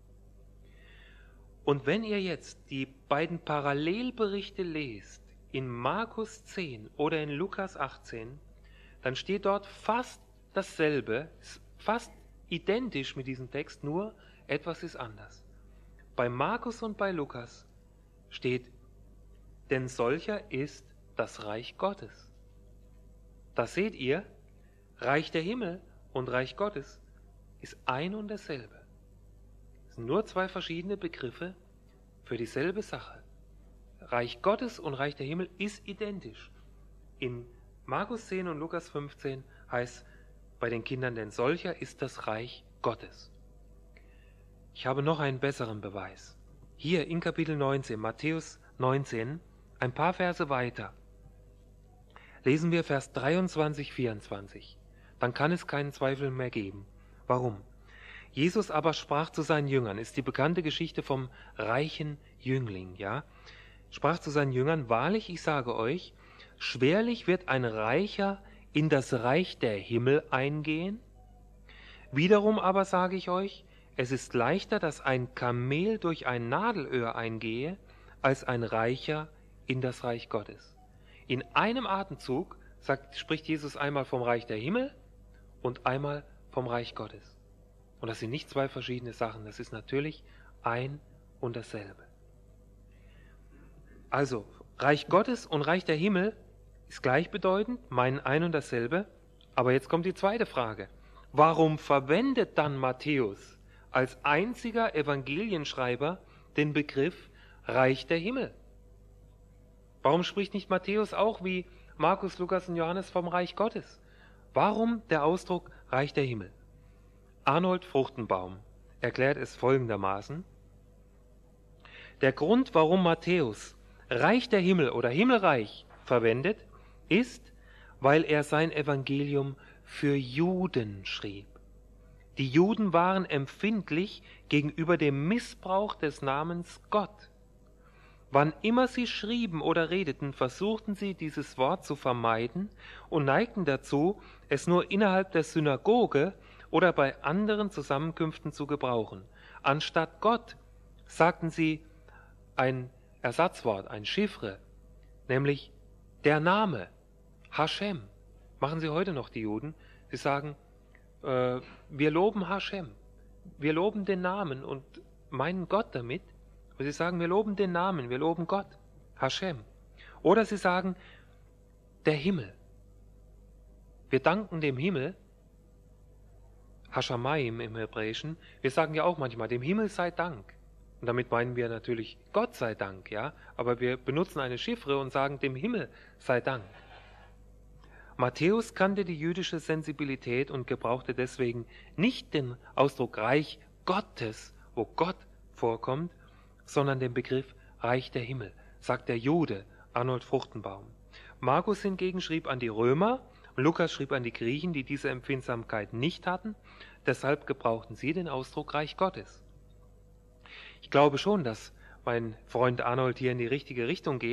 Und wenn ihr jetzt die beiden Parallelberichte lest, in Markus zehn oder in Lukas achtzehn, dann steht dort fast dasselbe, fast identisch mit diesem Text, nur etwas ist anders. Bei Markus und bei Lukas steht, denn solcher ist das Reich Gottes. Das seht ihr, Reich der Himmel und Reich Gottes ist ein und dasselbe. Es sind nur zwei verschiedene Begriffe für dieselbe Sache. Reich Gottes und Reich der Himmel ist identisch. In Markus zehn und Lukas fünfzehn heißt bei den Kindern, denn solcher ist das Reich Gottes. Ich habe noch einen besseren Beweis. Hier in Kapitel neunzehn, Matthäus neunzehn, ein paar Verse weiter, lesen wir Vers dreiundzwanzig, vierundzwanzig. Dann kann es keinen Zweifel mehr geben. Warum? Jesus aber sprach zu seinen Jüngern, ist die bekannte Geschichte vom reichen Jüngling, ja? Sprach zu seinen Jüngern, wahrlich, ich sage euch, schwerlich wird ein Reicher in das Reich der Himmel eingehen. Wiederum aber sage ich euch, es ist leichter, dass ein Kamel durch ein Nadelöhr eingehe, als ein Reicher in das Reich Gottes. In einem Atemzug sagt, spricht Jesus einmal vom Reich der Himmel und einmal vom Reich Gottes. Und das sind nicht zwei verschiedene Sachen, das ist natürlich ein und dasselbe. Also, Reich Gottes und Reich der Himmel ist gleichbedeutend, meinen ein und dasselbe. Aber jetzt kommt die zweite Frage. Warum verwendet dann Matthäus als einziger Evangelienschreiber den Begriff Reich der Himmel? Warum spricht nicht Matthäus auch wie Markus, Lukas und Johannes vom Reich Gottes? Warum der Ausdruck Reich der Himmel? Arnold Fruchtenbaum erklärt es folgendermaßen. Der Grund, warum Matthäus Reich der Himmel oder Himmelreich verwendet, ist, weil er sein Evangelium für Juden schrieb. Die Juden waren empfindlich gegenüber dem Missbrauch des Namens Gott. Wann immer sie schrieben oder redeten, versuchten sie, dieses Wort zu vermeiden und neigten dazu, es nur innerhalb der Synagoge oder bei anderen Zusammenkünften zu gebrauchen. Anstatt Gott sagten sie ein Ersatzwort, ein Chiffre, nämlich der Name, Hashem. Machen sie heute noch die Juden. Sie sagen, äh, wir loben Hashem. Wir loben den Namen und meinen Gott damit. Und sie sagen, wir loben den Namen, wir loben Gott, Hashem. Oder sie sagen, der Himmel. Wir danken dem Himmel, Hashamayim im Hebräischen. Wir sagen ja auch manchmal, dem Himmel sei Dank. Und damit meinen wir natürlich, Gott sei Dank, ja. Aber wir benutzen eine Chiffre und sagen, dem Himmel sei Dank. Matthäus kannte die jüdische Sensibilität und gebrauchte deswegen nicht den Ausdruck Reich Gottes, wo Gott vorkommt, sondern den Begriff Reich der Himmel, sagt der Jude Arnold Fruchtenbaum. Markus hingegen schrieb an die Römer, Lukas schrieb an die Griechen, die diese Empfindsamkeit nicht hatten, deshalb gebrauchten sie den Ausdruck Reich Gottes. Ich glaube schon, dass mein Freund Arnold hier in die richtige Richtung geht,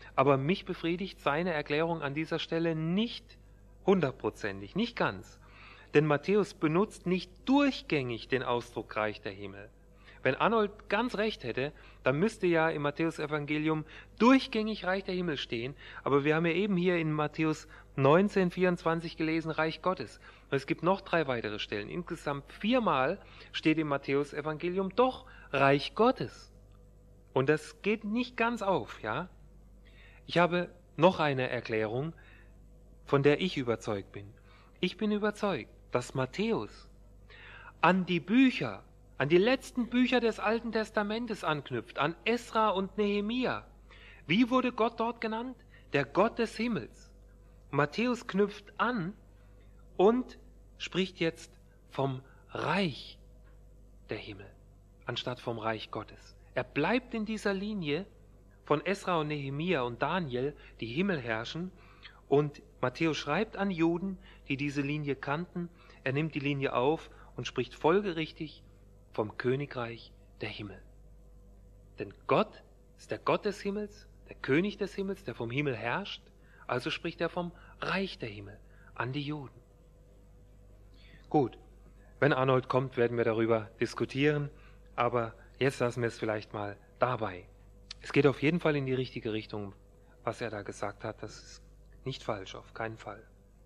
aber mich befriedigt seine Erklärung an dieser Stelle nicht hundertprozentig, nicht ganz. Denn Matthäus benutzt nicht durchgängig den Ausdruck Reich der Himmel. Wenn Arnold ganz recht hätte, dann müsste ja im Matthäus-Evangelium durchgängig Reich der Himmel stehen. Aber wir haben ja eben hier in Matthäus neunzehn, vierundzwanzig gelesen, Reich Gottes. Und es gibt noch drei weitere Stellen. Insgesamt viermal steht im Matthäus-Evangelium doch Reich Gottes. Und das geht nicht ganz auf, ja? Ich habe noch eine Erklärung, von der ich überzeugt bin. Ich bin überzeugt, dass Matthäus an die Bücher, an die letzten Bücher des Alten Testamentes anknüpft, an Esra und Nehemia. Wie wurde Gott dort genannt? Der Gott des Himmels. Matthäus knüpft an und spricht jetzt vom Reich der Himmel, anstatt vom Reich Gottes. Er bleibt in dieser Linie von Esra und Nehemia und Daniel, die Himmel herrschen, und Matthäus schreibt an Juden, die diese Linie kannten. Er nimmt die Linie auf und spricht folgerichtig vom Königreich der Himmel. Denn Gott ist der Gott des Himmels, der König des Himmels, der vom Himmel herrscht. Also spricht er vom Reich der Himmel an die Juden. Gut, wenn Arnold kommt, werden wir darüber diskutieren, aber jetzt lassen wir es vielleicht mal dabei. Es geht auf jeden Fall in die richtige Richtung, was er da gesagt hat. Das ist nicht falsch, auf keinen Fall.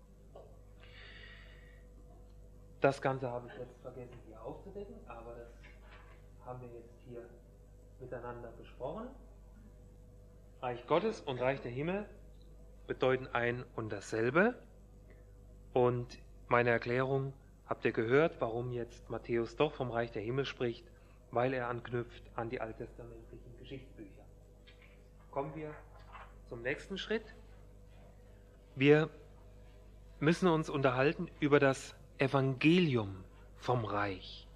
Das Ganze habe ich jetzt vergessen hier aufzudecken, aber das haben wir jetzt hier miteinander besprochen. Reich Gottes und Reich der Himmel bedeuten ein und dasselbe. Und meine Erklärung habt ihr gehört, warum jetzt Matthäus doch vom Reich der Himmel spricht, weil er anknüpft an die alttestamentlichen Geschichtsbücher. Kommen wir zum nächsten Schritt. Wir müssen uns unterhalten über das Evangelium vom Reich.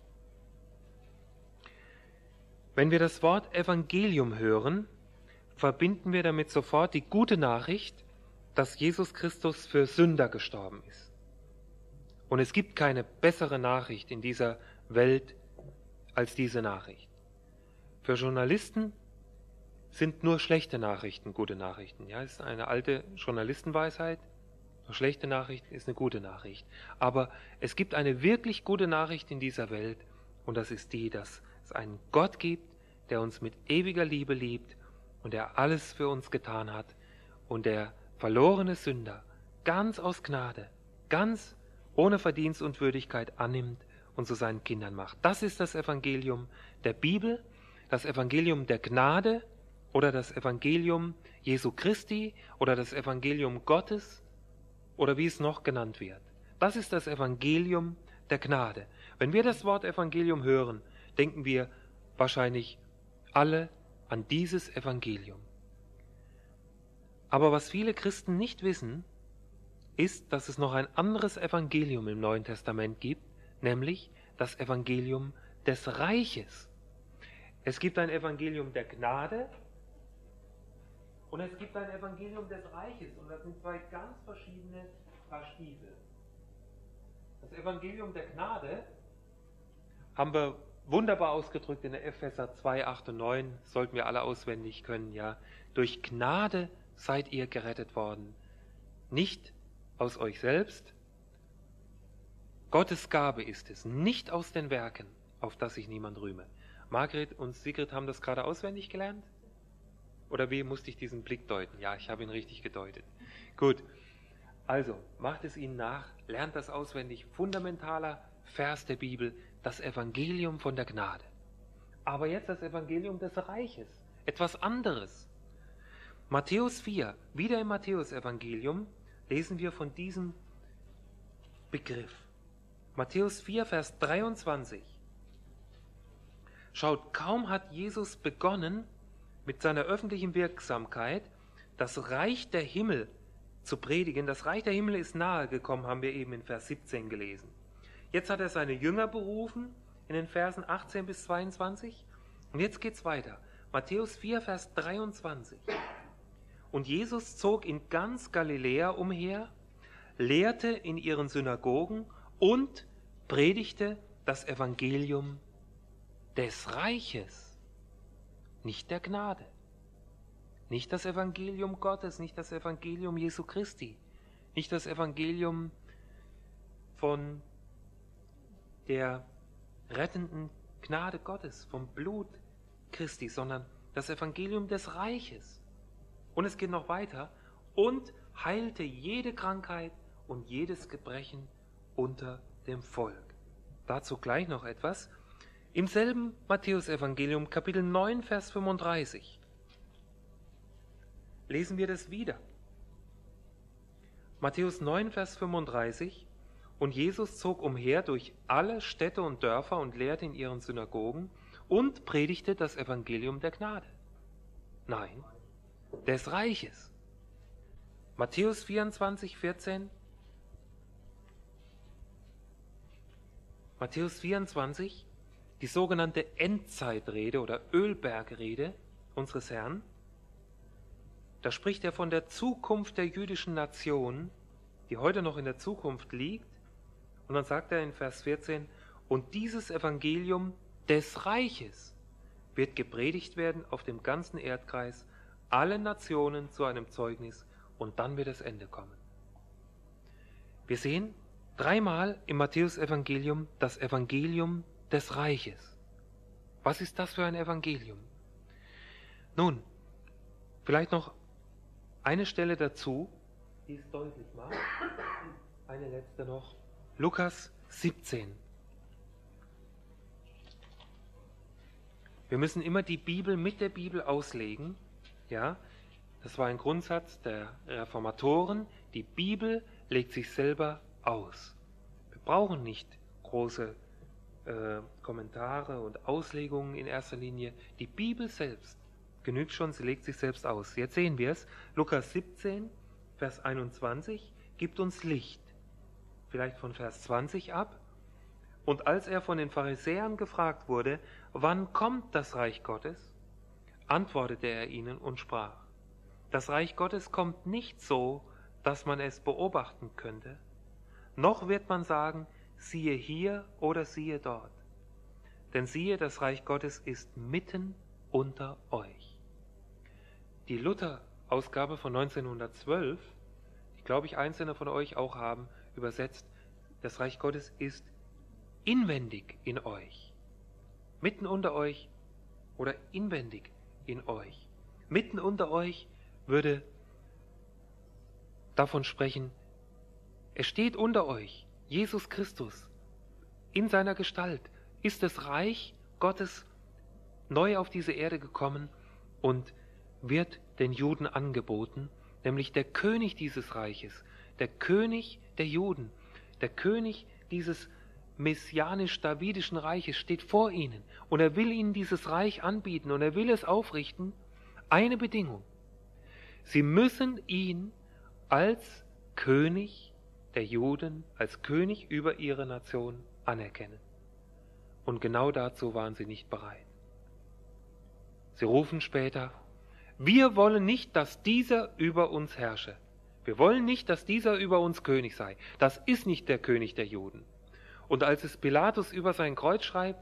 Wenn wir das Wort Evangelium hören, verbinden wir damit sofort die gute Nachricht, dass Jesus Christus für Sünder gestorben ist. Und es gibt keine bessere Nachricht in dieser Welt als diese Nachricht. Für Journalisten sind nur schlechte Nachrichten gute Nachrichten. Ja, es ist eine alte Journalistenweisheit. Eine schlechte Nachricht ist eine gute Nachricht. Aber es gibt eine wirklich gute Nachricht in dieser Welt, und das ist die, dass es einen Gott gibt, der uns mit ewiger Liebe liebt und der alles für uns getan hat und der verlorene Sünder ganz aus Gnade, ganz ohne Verdienst und Würdigkeit annimmt und zu seinen Kindern macht. Das ist das Evangelium der Bibel, das Evangelium der Gnade oder das Evangelium Jesu Christi oder das Evangelium Gottes oder wie es noch genannt wird. Das ist das Evangelium der Gnade. Wenn wir das Wort Evangelium hören, denken wir wahrscheinlich alle an dieses Evangelium. Aber was viele Christen nicht wissen, ist, dass es noch ein anderes Evangelium im Neuen Testament gibt, nämlich das Evangelium des Reiches. Es gibt ein Evangelium der Gnade und es gibt ein Evangelium des Reiches, und das sind zwei ganz verschiedene Paar Stiefel. Das Evangelium der Gnade haben wir wunderbar ausgedrückt in der Epheser zwei, acht und neun, sollten wir alle auswendig können, ja. Durch Gnade seid ihr gerettet worden, nicht aus euch selbst. Gottes Gabe ist es, nicht aus den Werken, auf das sich niemand rühme. Margret und Sigrid haben das gerade auswendig gelernt? Oder wie musste ich diesen Blick deuten? Ja, ich habe ihn richtig gedeutet. Gut, also macht es ihnen nach, lernt das auswendig. Fundamentaler Vers der Bibel, das Evangelium von der Gnade. Aber jetzt das Evangelium des Reiches, etwas anderes. Matthäus vier, wieder im Matthäus-Evangelium, lesen wir von diesem Begriff. Matthäus vier, Vers dreiundzwanzig. Schaut, kaum hat Jesus begonnen mit seiner öffentlichen Wirksamkeit, das Reich der Himmel zu predigen. Das Reich der Himmel ist nahe gekommen, haben wir eben in Vers siebzehn gelesen. Jetzt hat er seine Jünger berufen in den Versen achtzehn bis zweiundzwanzig. Und jetzt geht's weiter. Matthäus vier, Vers dreiundzwanzig. Und Jesus zog in ganz Galiläa umher, lehrte in ihren Synagogen und predigte das Evangelium des Reiches, nicht der Gnade. Nicht das Evangelium Gottes, nicht das Evangelium Jesu Christi, nicht das Evangelium von der rettenden Gnade Gottes, vom Blut Christi, sondern das Evangelium des Reiches. Und es geht noch weiter. Und heilte jede Krankheit und jedes Gebrechen unter dem Volk. Dazu gleich noch etwas. Im selben Matthäusevangelium, Kapitel neun, Vers fünfunddreißig, lesen wir das wieder. Matthäus neun, Vers fünfunddreißig. Und Jesus zog umher durch alle Städte und Dörfer und lehrte in ihren Synagogen und predigte das Evangelium der Gnade. Nein, des Reiches. Matthäus vierundzwanzig, vierzehn. Matthäus vierundzwanzig, die sogenannte Endzeitrede oder Ölbergrede unseres Herrn. Da spricht er von der Zukunft der jüdischen Nation, die heute noch in der Zukunft liegt. Und dann sagt er in Vers vierzehn, und dieses Evangelium des Reiches wird gepredigt werden auf dem ganzen Erdkreis, allen Nationen zu einem Zeugnis, und dann wird das Ende kommen. Wir sehen dreimal im Matthäusevangelium das Evangelium des Reiches. Was ist das für ein Evangelium? Nun, vielleicht noch eine Stelle dazu, die es deutlich macht. Eine letzte noch. Lukas siebzehn. Wir müssen immer die Bibel mit der Bibel auslegen. Ja, das war ein Grundsatz der Reformatoren. Die Bibel legt sich selber aus. Wir brauchen nicht große äh, Kommentare und Auslegungen in erster Linie. Die Bibel selbst genügt schon, sie legt sich selbst aus. Jetzt sehen wir es. Lukas siebzehn, Vers einundzwanzig, gibt uns Licht. Vielleicht von Vers zwanzig ab. Und als er von den Pharisäern gefragt wurde, wann kommt das Reich Gottes, antwortete er ihnen und sprach, das Reich Gottes kommt nicht so, dass man es beobachten könnte, noch wird man sagen, siehe hier oder siehe dort. Denn siehe, das Reich Gottes ist mitten unter euch. Die Luther-Ausgabe von neunzehnhundertzwölf, die glaube ich einzelne von euch auch haben, übersetzt, das Reich Gottes ist inwendig in euch. Mitten unter euch oder inwendig in euch. Mitten unter euch würde davon sprechen, es steht unter euch, Jesus Christus, in seiner Gestalt, ist das Reich Gottes neu auf diese Erde gekommen und wird den Juden angeboten, nämlich der König dieses Reiches, der König der Juden, der König dieses messianisch-davidischen Reiches steht vor ihnen und er will ihnen dieses Reich anbieten und er will es aufrichten. Eine Bedingung: Sie müssen ihn als König der Juden, als König über ihre Nation anerkennen. Und genau dazu waren sie nicht bereit. Sie rufen später, wir wollen nicht, dass dieser über uns herrsche. Wir wollen nicht, dass dieser über uns König sei. Das ist nicht der König der Juden. Und als es Pilatus über sein Kreuz schreibt,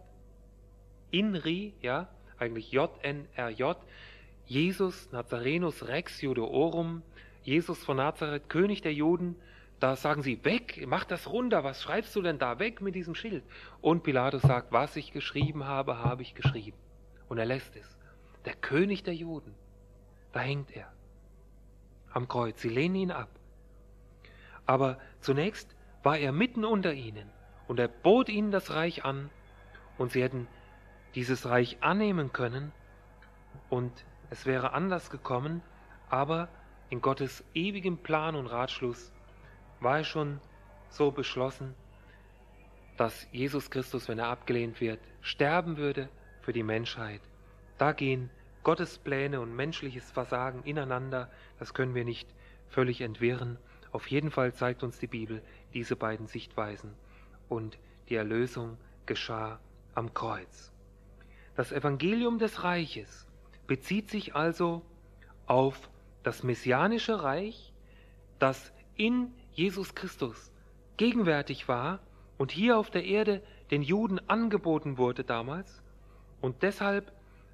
Inri, ja, eigentlich J N R J, Jesus Nazarenus Rex Judeorum, Jesus von Nazareth, König der Juden, da sagen sie, weg, mach das runter, was schreibst du denn da, weg mit diesem Schild. Und Pilatus sagt, was ich geschrieben habe, habe ich geschrieben. Und er lässt es. Der König der Juden, da hängt er am Kreuz. Sie lehnen ihn ab. Aber zunächst war er mitten unter ihnen und er bot ihnen das Reich an und sie hätten dieses Reich annehmen können und es wäre anders gekommen, aber in Gottes ewigem Plan und Ratschluss war es schon so beschlossen, dass Jesus Christus, wenn er abgelehnt wird, sterben würde für die Menschheit. Da gehen Gottes Pläne und menschliches Versagen ineinander, das können wir nicht völlig entwirren. Auf jeden Fall zeigt uns die Bibel diese beiden Sichtweisen und die Erlösung geschah am Kreuz. Das Evangelium des Reiches bezieht sich also auf das messianische Reich, das in Jesus Christus gegenwärtig war und hier auf der Erde den Juden angeboten wurde damals und deshalb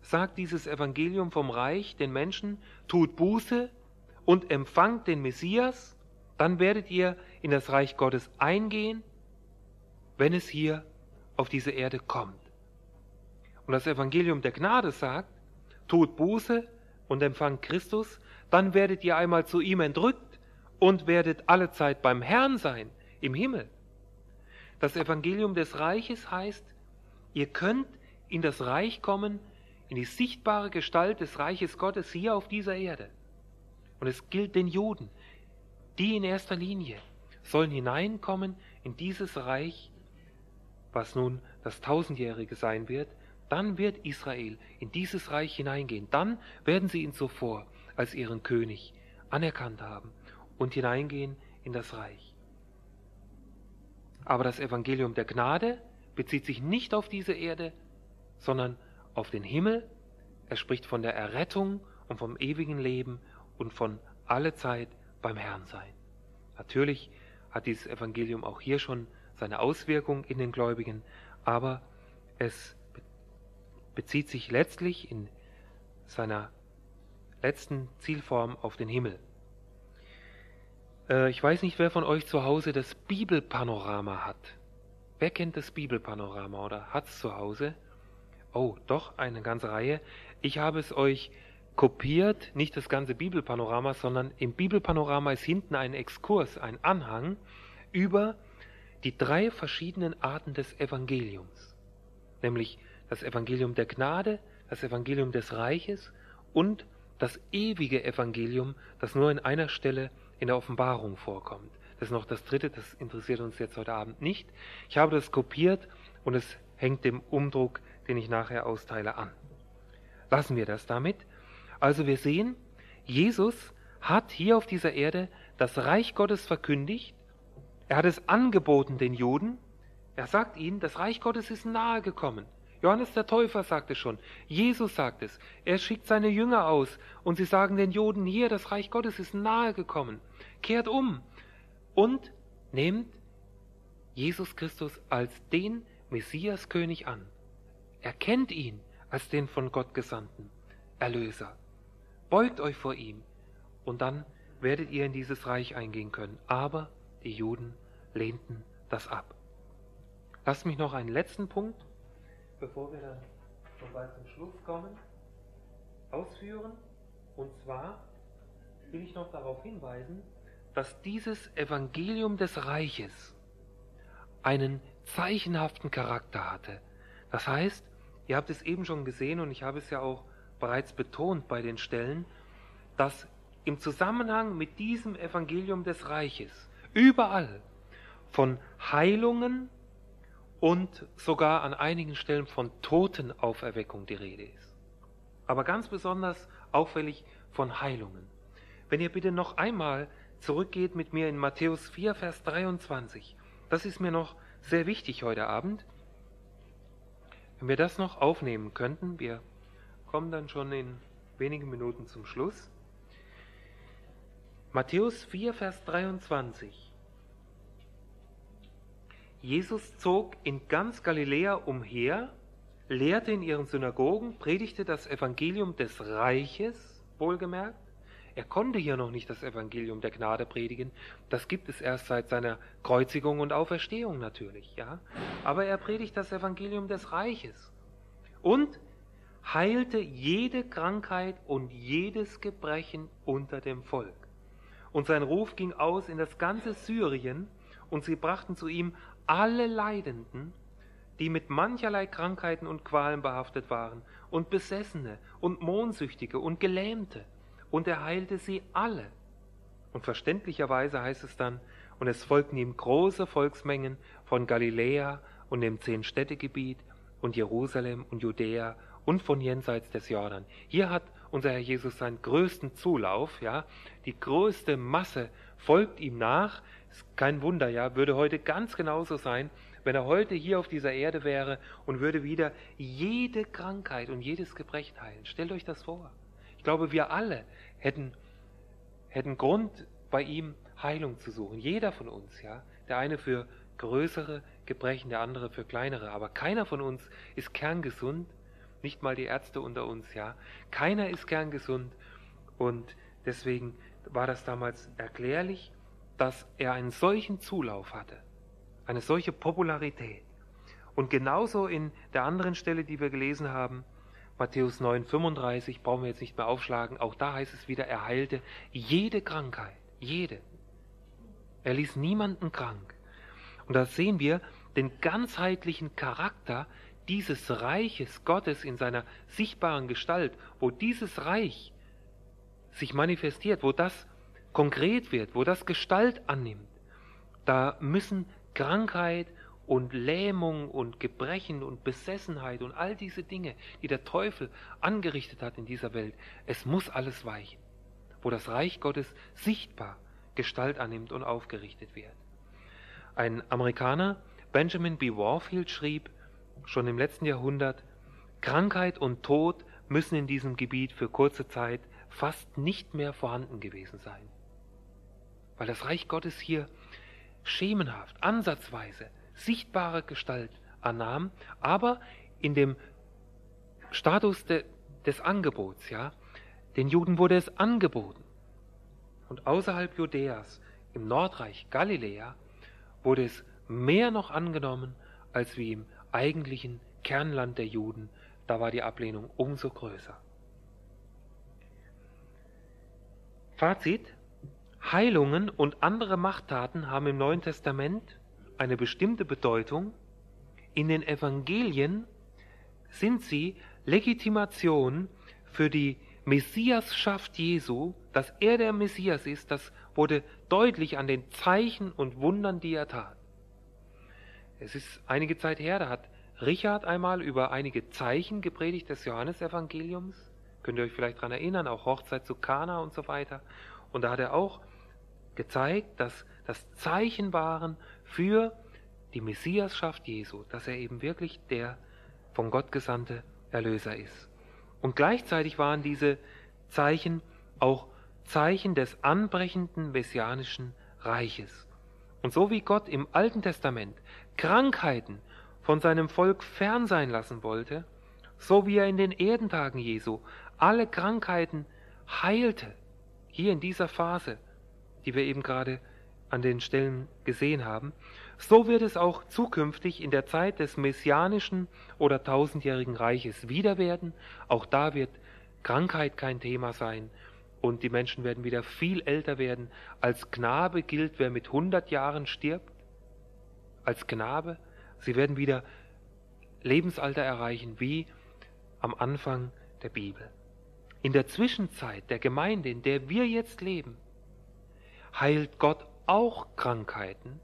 sagt dieses Evangelium vom Reich den Menschen, tut Buße und empfangt den Messias, dann werdet ihr in das Reich Gottes eingehen, wenn es hier auf diese Erde kommt. Und das Evangelium der Gnade sagt, tut Buße und empfangt Christus, dann werdet ihr einmal zu ihm entrückt und werdet alle Zeit beim Herrn sein, im Himmel. Das Evangelium des Reiches heißt, ihr könnt in das Reich kommen, in die sichtbare Gestalt des Reiches Gottes hier auf dieser Erde. Und es gilt den Juden, die in erster Linie sollen hineinkommen in dieses Reich, was nun das Tausendjährige sein wird. Dann wird Israel in dieses Reich hineingehen. Dann werden sie ihn zuvor als ihren König anerkannt haben und hineingehen in das Reich. Aber das Evangelium der Gnade bezieht sich nicht auf diese Erde, sondern auf den Himmel. Er spricht von der Errettung und vom ewigen Leben und von alle Zeit beim Herrn sein. Natürlich hat dieses Evangelium auch hier schon seine Auswirkung in den Gläubigen, aber es bezieht sich letztlich in seiner letzten Zielform auf den Himmel. Äh, ich weiß nicht, wer von euch zu Hause das Bibelpanorama hat. Wer kennt das Bibelpanorama oder hat es zu Hause? Oh, doch, eine ganze Reihe. Ich habe es euch kopiert, nicht das ganze Bibelpanorama, sondern im Bibelpanorama ist hinten ein Exkurs, ein Anhang über die drei verschiedenen Arten des Evangeliums. Nämlich das Evangelium der Gnade, das Evangelium des Reiches und das ewige Evangelium, das nur in einer Stelle in der Offenbarung vorkommt. Das ist noch das dritte, das interessiert uns jetzt heute Abend nicht. Ich habe das kopiert und es hängt dem Umdruck, den ich nachher austeile, an. Lassen wir das damit. Also wir sehen, Jesus hat hier auf dieser Erde das Reich Gottes verkündigt. Er hat es angeboten den Juden. Er sagt ihnen, das Reich Gottes ist nahe gekommen. Johannes der Täufer sagte schon, Jesus sagt es. Er schickt seine Jünger aus und sie sagen den Juden hier, das Reich Gottes ist nahe gekommen. Kehrt um und nehmt Jesus Christus als den Messiaskönig an. Erkennt ihn als den von Gott gesandten Erlöser. Beugt euch vor ihm und dann werdet ihr in dieses Reich eingehen können. Aber die Juden lehnten das ab. Lasst mich noch einen letzten Punkt, bevor wir dann schon bald zum Schluss kommen, ausführen. Und zwar will ich noch darauf hinweisen, dass dieses Evangelium des Reiches einen zeichenhaften Charakter hatte. Das heißt, ihr habt es eben schon gesehen und ich habe es ja auch bereits betont bei den Stellen, dass im Zusammenhang mit diesem Evangelium des Reiches überall von Heilungen und sogar an einigen Stellen von Totenauferweckung die Rede ist. Aber ganz besonders auffällig von Heilungen. Wenn ihr bitte noch einmal zurückgeht mit mir in Matthäus vier, Vers dreiundzwanzig. Das ist mir noch sehr wichtig heute Abend. Wenn wir das noch aufnehmen könnten, wir kommen dann schon in wenigen Minuten zum Schluss. Matthäus vier, Vers dreiundzwanzig. Jesus zog in ganz Galiläa umher, lehrte in ihren Synagogen, predigte das Evangelium des Reiches, wohlgemerkt. Er konnte hier noch nicht das Evangelium der Gnade predigen. Das gibt es erst seit seiner Kreuzigung und Auferstehung natürlich, ja. Aber er predigt das Evangelium des Reiches und heilte jede Krankheit und jedes Gebrechen unter dem Volk. Und sein Ruf ging aus in das ganze Syrien und sie brachten zu ihm alle Leidenden, die mit mancherlei Krankheiten und Qualen behaftet waren und Besessene und Mondsüchtige und Gelähmte. Und er heilte sie alle. Und verständlicherweise heißt es dann, und es folgten ihm große Volksmengen von Galiläa und dem Zehn-Städte-Gebiet und Jerusalem und Judäa und von jenseits des Jordan. Hier hat unser Herr Jesus seinen größten Zulauf, ja. Die größte Masse folgt ihm nach. Ist kein Wunder, ja, würde heute ganz genauso sein, wenn er heute hier auf dieser Erde wäre und würde wieder jede Krankheit und jedes Gebrechen heilen. Stellt euch das vor. Ich glaube, wir alle hätten, hätten Grund, bei ihm Heilung zu suchen. Jeder von uns, ja. Der eine für größere Gebrechen, der andere für kleinere. Aber keiner von uns ist kerngesund, nicht mal die Ärzte unter uns, ja. Keiner ist gern gesund und deswegen war das damals erklärlich, dass er einen solchen Zulauf hatte, eine solche Popularität. Und genauso in der anderen Stelle, die wir gelesen haben, Matthäus neun, fünfunddreißig, brauchen wir jetzt nicht mehr aufschlagen, auch da heißt es wieder, er heilte jede Krankheit, jede. Er ließ niemanden krank. Und da sehen wir den ganzheitlichen Charakter dieses Reiches Gottes in seiner sichtbaren Gestalt, wo dieses Reich sich manifestiert, wo das konkret wird, wo das Gestalt annimmt. Da müssen Krankheit und Lähmung und Gebrechen und Besessenheit und all diese Dinge, die der Teufel angerichtet hat in dieser Welt, es muss alles weichen, wo das Reich Gottes sichtbar Gestalt annimmt und aufgerichtet wird. Ein Amerikaner, Benjamin B. Warfield, schrieb schon im letzten Jahrhundert, Krankheit und Tod müssen in diesem Gebiet für kurze Zeit fast nicht mehr vorhanden gewesen sein. Weil das Reich Gottes hier schemenhaft, ansatzweise, sichtbare Gestalt annahm, aber in dem Status de, des Angebots, ja, den Juden wurde es angeboten. Und außerhalb Judäas, im Nordreich Galiläa, wurde es mehr noch angenommen, als wie im eigentlichen Kernland der Juden. Da war die Ablehnung umso größer. Fazit: Heilungen und andere Machttaten haben im Neuen Testament eine bestimmte Bedeutung. In den Evangelien sind sie Legitimation für die Messiasschaft Jesu, dass er der Messias ist. Das wurde deutlich an den Zeichen und Wundern, die er tat. Es ist einige Zeit her, da hat Richard einmal über einige Zeichen gepredigt des Johannesevangeliums. Könnt ihr euch vielleicht daran erinnern, auch Hochzeit zu Kana und so weiter. Und da hat er auch gezeigt, dass das Zeichen waren für die Messiasschaft Jesu, dass er eben wirklich der von Gott gesandte Erlöser ist. Und gleichzeitig waren diese Zeichen auch Zeichen des anbrechenden messianischen Reiches. Und so wie Gott im Alten Testament Krankheiten von seinem Volk fern sein lassen wollte, so wie er in den Erdentagen Jesu alle Krankheiten heilte, hier in dieser Phase, die wir eben gerade an den Stellen gesehen haben, so wird es auch zukünftig in der Zeit des messianischen oder tausendjährigen Reiches wieder werden. Auch da wird Krankheit kein Thema sein und die Menschen werden wieder viel älter werden. Als Knabe gilt, wer mit hundert Jahren stirbt, als Knabe. Sie werden wieder Lebensalter erreichen, wie am Anfang der Bibel. In der Zwischenzeit der Gemeinde, in der wir jetzt leben, heilt Gott auch Krankheiten,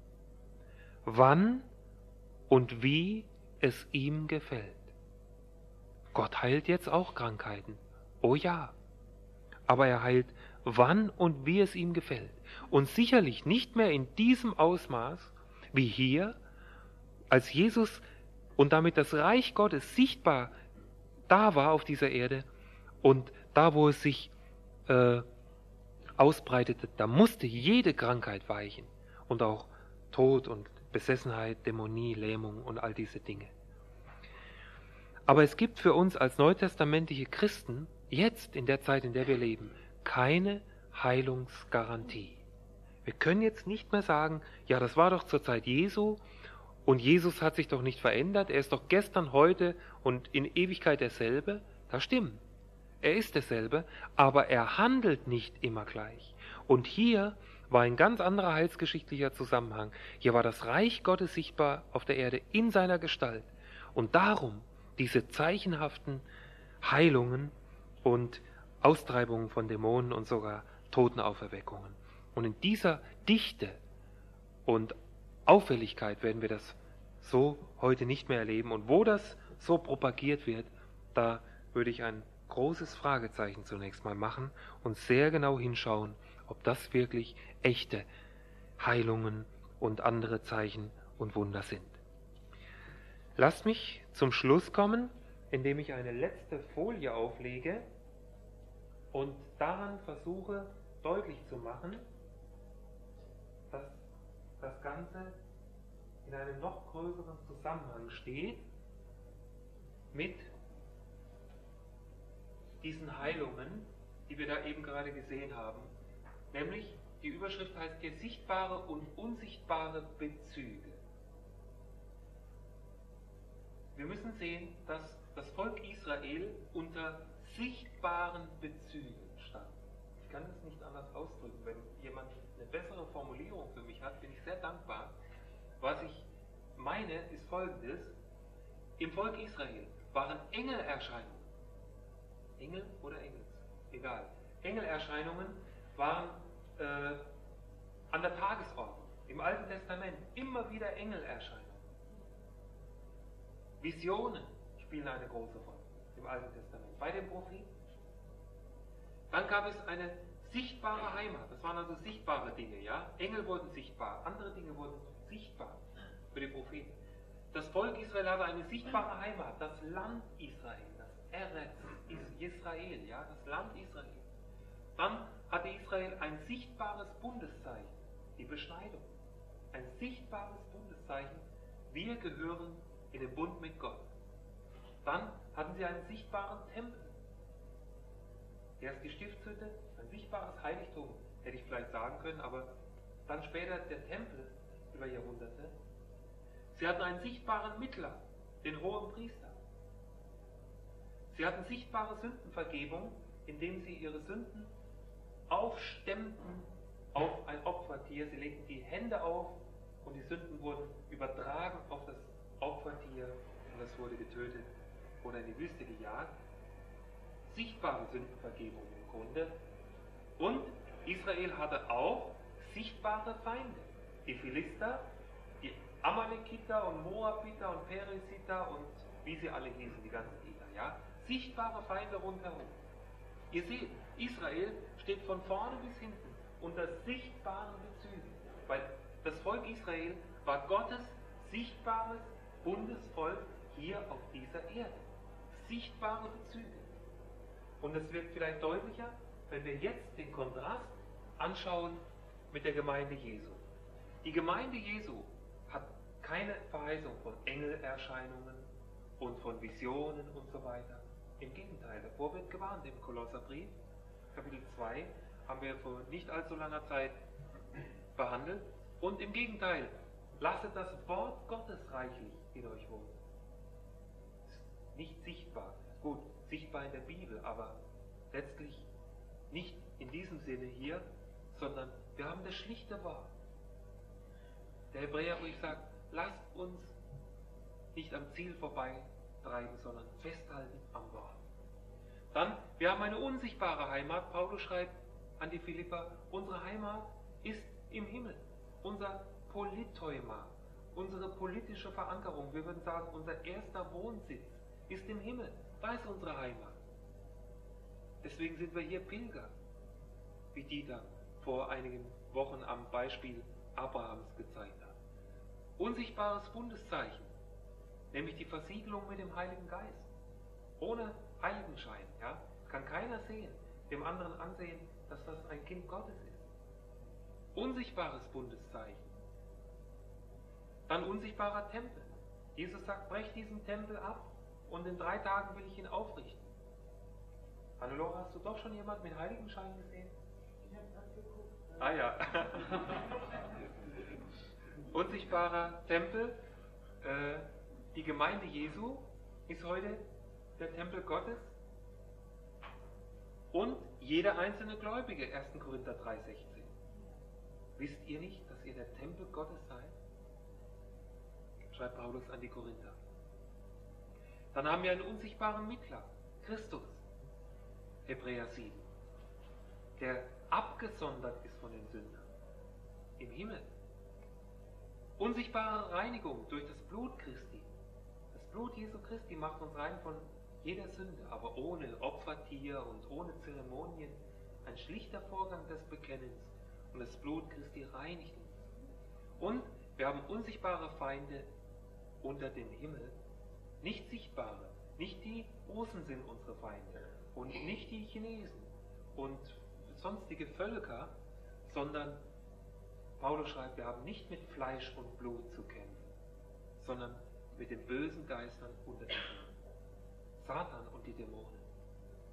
wann und wie es ihm gefällt. Gott heilt jetzt auch Krankheiten, oh ja, aber er heilt wann und wie es ihm gefällt. Und sicherlich nicht mehr in diesem Ausmaß wie hier, als Jesus und damit das Reich Gottes sichtbar da war auf dieser Erde und da, wo es sich äh, ausbreitete, da musste jede Krankheit weichen und auch Tod und Besessenheit, Dämonie, Lähmung und all diese Dinge. Aber es gibt für uns als neutestamentliche Christen jetzt in der Zeit, in der wir leben, keine Heilungsgarantie. Wir können jetzt nicht mehr sagen, ja, das war doch zur Zeit Jesu und Jesus hat sich doch nicht verändert, er ist doch gestern, heute und in Ewigkeit derselbe. Das stimmt. Er ist derselbe, aber er handelt nicht immer gleich. Und hier war ein ganz anderer heilsgeschichtlicher Zusammenhang. Hier war das Reich Gottes sichtbar auf der Erde in seiner Gestalt. Und darum diese zeichenhaften Heilungen und Austreibungen von Dämonen und sogar Totenauferweckungen. Und in dieser Dichte und Auffälligkeit werden wir das so heute nicht mehr erleben. Und wo das so propagiert wird, da würde ich ein großes Fragezeichen zunächst mal machen und sehr genau hinschauen, ob das wirklich echte Heilungen und andere Zeichen und Wunder sind. Lasst mich zum Schluss kommen, indem ich eine letzte Folie auflege und daran versuche deutlich zu machen, dass das Ganze in einem noch größeren Zusammenhang steht mit diesen Heilungen, die wir da eben gerade gesehen haben. Nämlich, die Überschrift heißt hier sichtbare und unsichtbare Bezüge. Wir müssen sehen, dass das Volk Israel unter sichtbaren Bezügen stand. Ich kann das nicht anders ausdrücken. Wenn jemand eine bessere Formulierung für mich hat, bin ich sehr dankbar. Was ich meine, ist Folgendes. Im Volk Israel waren Engelerscheinungen. Engel oder Engels? Egal. Engelerscheinungen waren äh, an der Tagesordnung. Im Alten Testament immer wieder Engelerscheinungen. Visionen spielen eine große Rolle im Alten Testament. Bei den Propheten. Dann gab es eine sichtbare Heimat. Das waren also sichtbare Dinge. Ja? Engel wurden sichtbar. Andere Dinge wurden sichtbar für die Propheten. Das Volk Israel hatte eine sichtbare Heimat. Das Land Israel. Das Eretz Israel. Ja? Das Land Israel. Dann hatte Israel ein sichtbares Bundeszeichen. Die Beschneidung. Ein sichtbares Bundeszeichen. Wir gehören in den Bund mit Gott. Dann hatten sie einen sichtbaren Tempel. Erst die Stiftshütte, ein sichtbares Heiligtum, hätte ich vielleicht sagen können, aber dann später der Tempel über Jahrhunderte. Sie hatten einen sichtbaren Mittler, den hohen Priester. Sie hatten sichtbare Sündenvergebung, indem sie ihre Sünden aufstemmten auf ein Opfertier. Sie legten die Hände auf und die Sünden wurden übertragen auf das Opfertier und das wurde getötet oder in die Wüste gejagt. Sichtbare Sündenvergebung im Grunde. Und Israel hatte auch sichtbare Feinde. Die Philister, die Amalekiter und Moabiter und Peresiter und wie sie alle hießen, die ganzen Gegner. Ja? Sichtbare Feinde rundherum. Ihr seht, Israel steht von vorne bis hinten unter sichtbaren Bezügen. Weil das Volk Israel war Gottes sichtbares Bundesvolk hier auf dieser Erde. Sichtbare Bezüge. Und es wird vielleicht deutlicher, wenn wir jetzt den Kontrast anschauen mit der Gemeinde Jesu. Die Gemeinde Jesu hat keine Verheißung von Engelerscheinungen und von Visionen und so weiter. Im Gegenteil, davor wird gewarnt im Kolosserbrief, Kapitel zwei, haben wir vor nicht allzu langer Zeit behandelt. Und im Gegenteil, lasset das Wort Gottes reichlich in euch wohnen. Ist nicht sichtbar. Gut, sichtbar in der Bibel, aber letztlich nicht in diesem Sinne hier, sondern wir haben das schlichte Wort. Der Hebräerbrief sagt, lasst uns nicht am Ziel vorbeitreiben, sondern festhalten am Wort. Dann, wir haben eine unsichtbare Heimat. Paulus schreibt an die Philipper, unsere Heimat ist im Himmel. Unser Politeuma, unsere politische Verankerung, wir würden sagen, unser erster Wohnsitz ist im Himmel. Da ist unsere Heimat. Deswegen sind wir hier Pilger, wie Dieter vor einigen Wochen am Beispiel Abrahams gezeigt hat. Unsichtbares Bundeszeichen, nämlich die Versiegelung mit dem Heiligen Geist. Ohne Heiligenschein, ja, kann keiner sehen, dem anderen ansehen, dass das ein Kind Gottes ist. Unsichtbares Bundeszeichen. Dann unsichtbarer Tempel. Jesus sagt, brecht diesen Tempel ab und in drei Tagen will ich ihn aufrichten. Hannelore, hast du doch schon jemand mit Heiligenschein gesehen? Ich habe gerade geguckt. Ah ja. Unsichtbarer Tempel. Äh, die Gemeinde Jesu ist heute der Tempel Gottes. Und jeder einzelne Gläubige, erster Korinther drei sechzehn. Wisst ihr nicht, dass ihr der Tempel Gottes seid? Schreibt Paulus an die Korinther. Dann haben wir einen unsichtbaren Mittler, Christus, Hebräer sieben, der abgesondert ist von den Sündern, im Himmel. Unsichtbare Reinigung durch das Blut Christi. Das Blut Jesu Christi macht uns rein von jeder Sünde, aber ohne Opfertier und ohne Zeremonien. Ein schlichter Vorgang des Bekennens und das Blut Christi reinigt uns. Und wir haben unsichtbare Feinde unter dem Himmel, nicht sichtbare, nicht die Russen sind unsere Feinde und nicht die Chinesen und sonstige Völker, sondern Paulus schreibt, wir haben nicht mit Fleisch und Blut zu kämpfen, sondern mit den bösen Geistern unter dem Himmel. Satan und die Dämonen.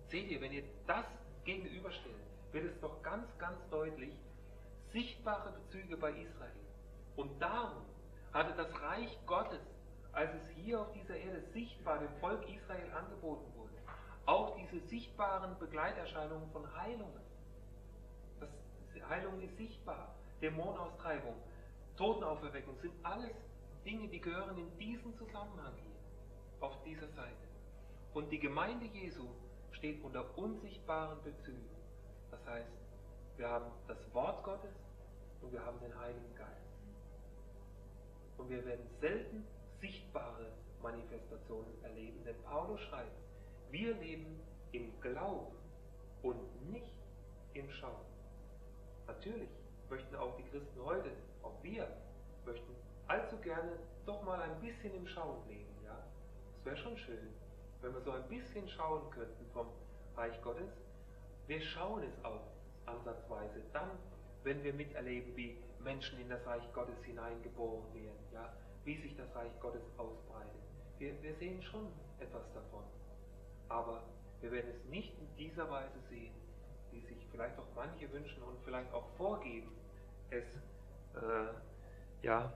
Seht ihr, wenn ihr das gegenüberstellt, wird es doch ganz, ganz deutlich sichtbare Bezüge bei Israel. Und darum hatte das Reich Gottes, als es hier auf dieser Erde sichtbar dem Volk Israel angeboten wurde, auch diese sichtbaren Begleiterscheinungen von Heilungen. Das, Heilung ist sichtbar, Dämonenaustreibung, Totenauferweckung sind alles Dinge, die gehören in diesen Zusammenhang hier, auf dieser Seite. Und die Gemeinde Jesu steht unter unsichtbaren Bezügen. Das heißt, wir haben das Wort Gottes und wir haben den Heiligen Geist. Und wir werden selten sichtbare Manifestationen erleben, denn Paulus schreibt, wir leben im Glauben und nicht im Schauen. Natürlich möchten auch die Christen heute, auch wir, möchten allzu gerne doch mal ein bisschen im Schauen leben. Ja? Es wäre schon schön, wenn wir so ein bisschen schauen könnten vom Reich Gottes. Wir schauen es auch ansatzweise dann, wenn wir miterleben, wie Menschen in das Reich Gottes hineingeboren werden, ja? Wie sich das Reich Gottes ausbreitet. Wir, wir sehen schon etwas davon. Aber wir werden es nicht in dieser Weise sehen, wie sich vielleicht auch manche wünschen und vielleicht auch vorgeben, es, äh, ja,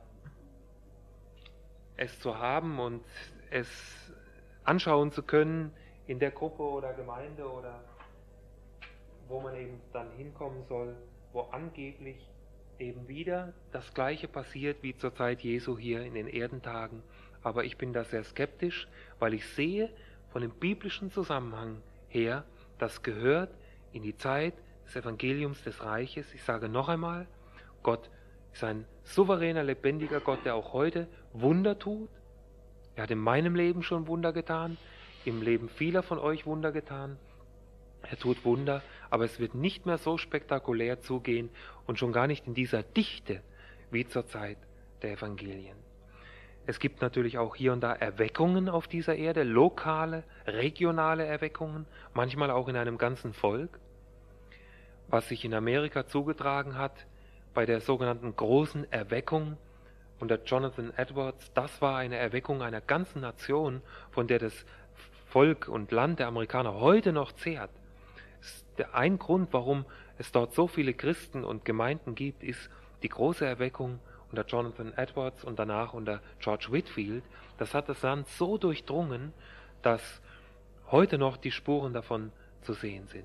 es zu haben und es anschauen zu können in der Gruppe oder Gemeinde oder wo man eben dann hinkommen soll, wo angeblich eben wieder das Gleiche passiert wie zur Zeit Jesu hier in den Erdentagen. Aber ich bin da sehr skeptisch, weil ich sehe von dem biblischen Zusammenhang her, das gehört in die Zeit des Evangeliums des Reiches. Ich sage noch einmal, Gott ist ein souveräner, lebendiger Gott, der auch heute Wunder tut. Er hat in meinem Leben schon Wunder getan, im Leben vieler von euch Wunder getan. Er tut Wunder, aber es wird nicht mehr so spektakulär zugehen und schon gar nicht in dieser Dichte wie zur Zeit der Evangelien. Es gibt natürlich auch hier und da Erweckungen auf dieser Erde, lokale, regionale Erweckungen, manchmal auch in einem ganzen Volk. Was sich in Amerika zugetragen hat bei der sogenannten großen Erweckung unter Jonathan Edwards, das war eine Erweckung einer ganzen Nation, von der das Volk und Land der Amerikaner heute noch zehrt. Ein Grund, warum es dort so viele Christen und Gemeinden gibt, ist die große Erweckung unter Jonathan Edwards und danach unter George Whitefield. Das hat das Land so durchdrungen, dass heute noch die Spuren davon zu sehen sind.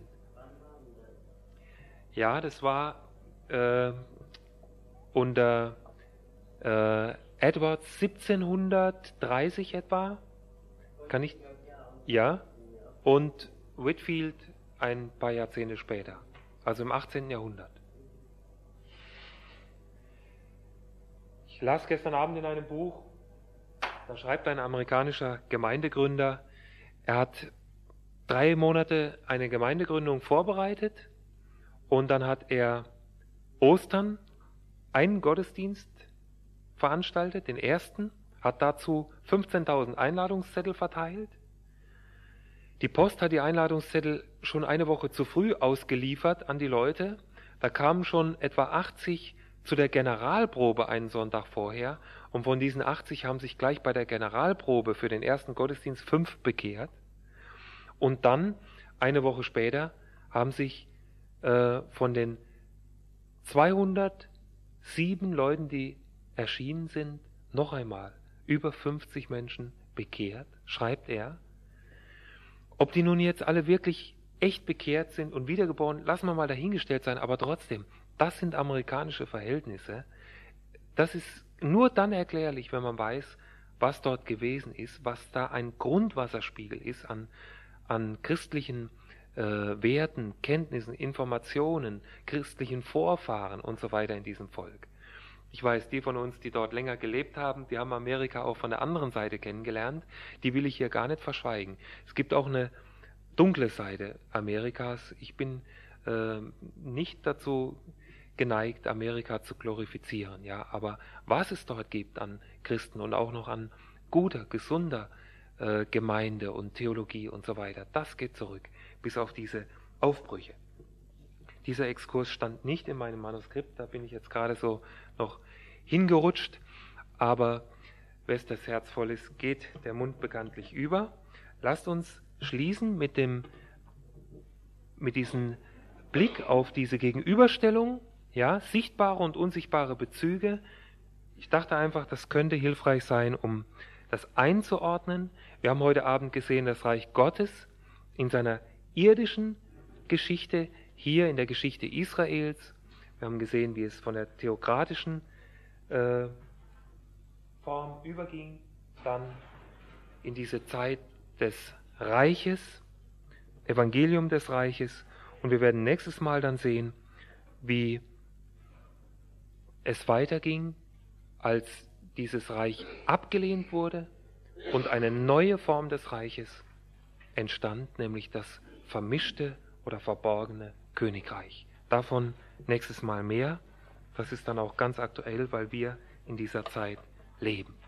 Ja, das war äh, unter äh, Edwards siebzehnhundertdreißig etwa. Kann ich? Ja. Und Whitefield ein paar Jahrzehnte später, also im achtzehnten Jahrhundert. Ich las gestern Abend in einem Buch, da schreibt ein amerikanischer Gemeindegründer, er hat drei Monate eine Gemeindegründung vorbereitet und dann hat er Ostern einen Gottesdienst veranstaltet, den ersten, hat dazu fünfzehntausend Einladungszettel verteilt. Die Post hat die Einladungszettel schon eine Woche zu früh ausgeliefert an die Leute. Da kamen schon etwa achtzig zu der Generalprobe einen Sonntag vorher. Und von diesen achtzig haben sich gleich bei der Generalprobe für den ersten Gottesdienst fünf bekehrt. Und dann, eine Woche später, haben sich äh, von den zweihundertsieben Leuten, die erschienen sind, noch einmal über fünfzig Menschen bekehrt, schreibt er. Ob die nun jetzt alle wirklich echt bekehrt sind und wiedergeboren, lassen wir mal dahingestellt sein, aber trotzdem, das sind amerikanische Verhältnisse. Das ist nur dann erklärlich, wenn man weiß, was dort gewesen ist, was da ein Grundwasserspiegel ist an, an christlichen äh, Werten, Kenntnissen, Informationen, christlichen Vorfahren und so weiter in diesem Volk. Ich weiß, die von uns, die dort länger gelebt haben, die haben Amerika auch von der anderen Seite kennengelernt. Die will ich hier gar nicht verschweigen. Es gibt auch eine dunkle Seite Amerikas. Ich bin äh, nicht dazu geneigt, Amerika zu glorifizieren. Ja, aber was es dort gibt an Christen und auch noch an guter, gesunder äh, Gemeinde und Theologie und so weiter, das geht zurück bis auf diese Aufbrüche. Dieser Exkurs stand nicht in meinem Manuskript, da bin ich jetzt gerade so noch hingerutscht, aber wes das Herz voll ist, geht der Mund bekanntlich über. Lasst uns schließen mit dem mit diesem Blick auf diese Gegenüberstellung, ja, sichtbare und unsichtbare Bezüge, ich dachte einfach, das könnte hilfreich sein, um das einzuordnen. Wir haben heute Abend gesehen, das Reich Gottes in seiner irdischen Geschichte, hier in der Geschichte Israels. Wir haben gesehen, wie es von der theokratischen äh, Form überging, dann in diese Zeit des Reiches, Evangelium des Reiches. Und wir werden nächstes Mal dann sehen, wie es weiterging, als dieses Reich abgelehnt wurde und eine neue Form des Reiches entstand, nämlich das vermischte oder verborgene Königreich. Davon nächstes Mal mehr. Das ist dann auch ganz aktuell, weil wir in dieser Zeit leben.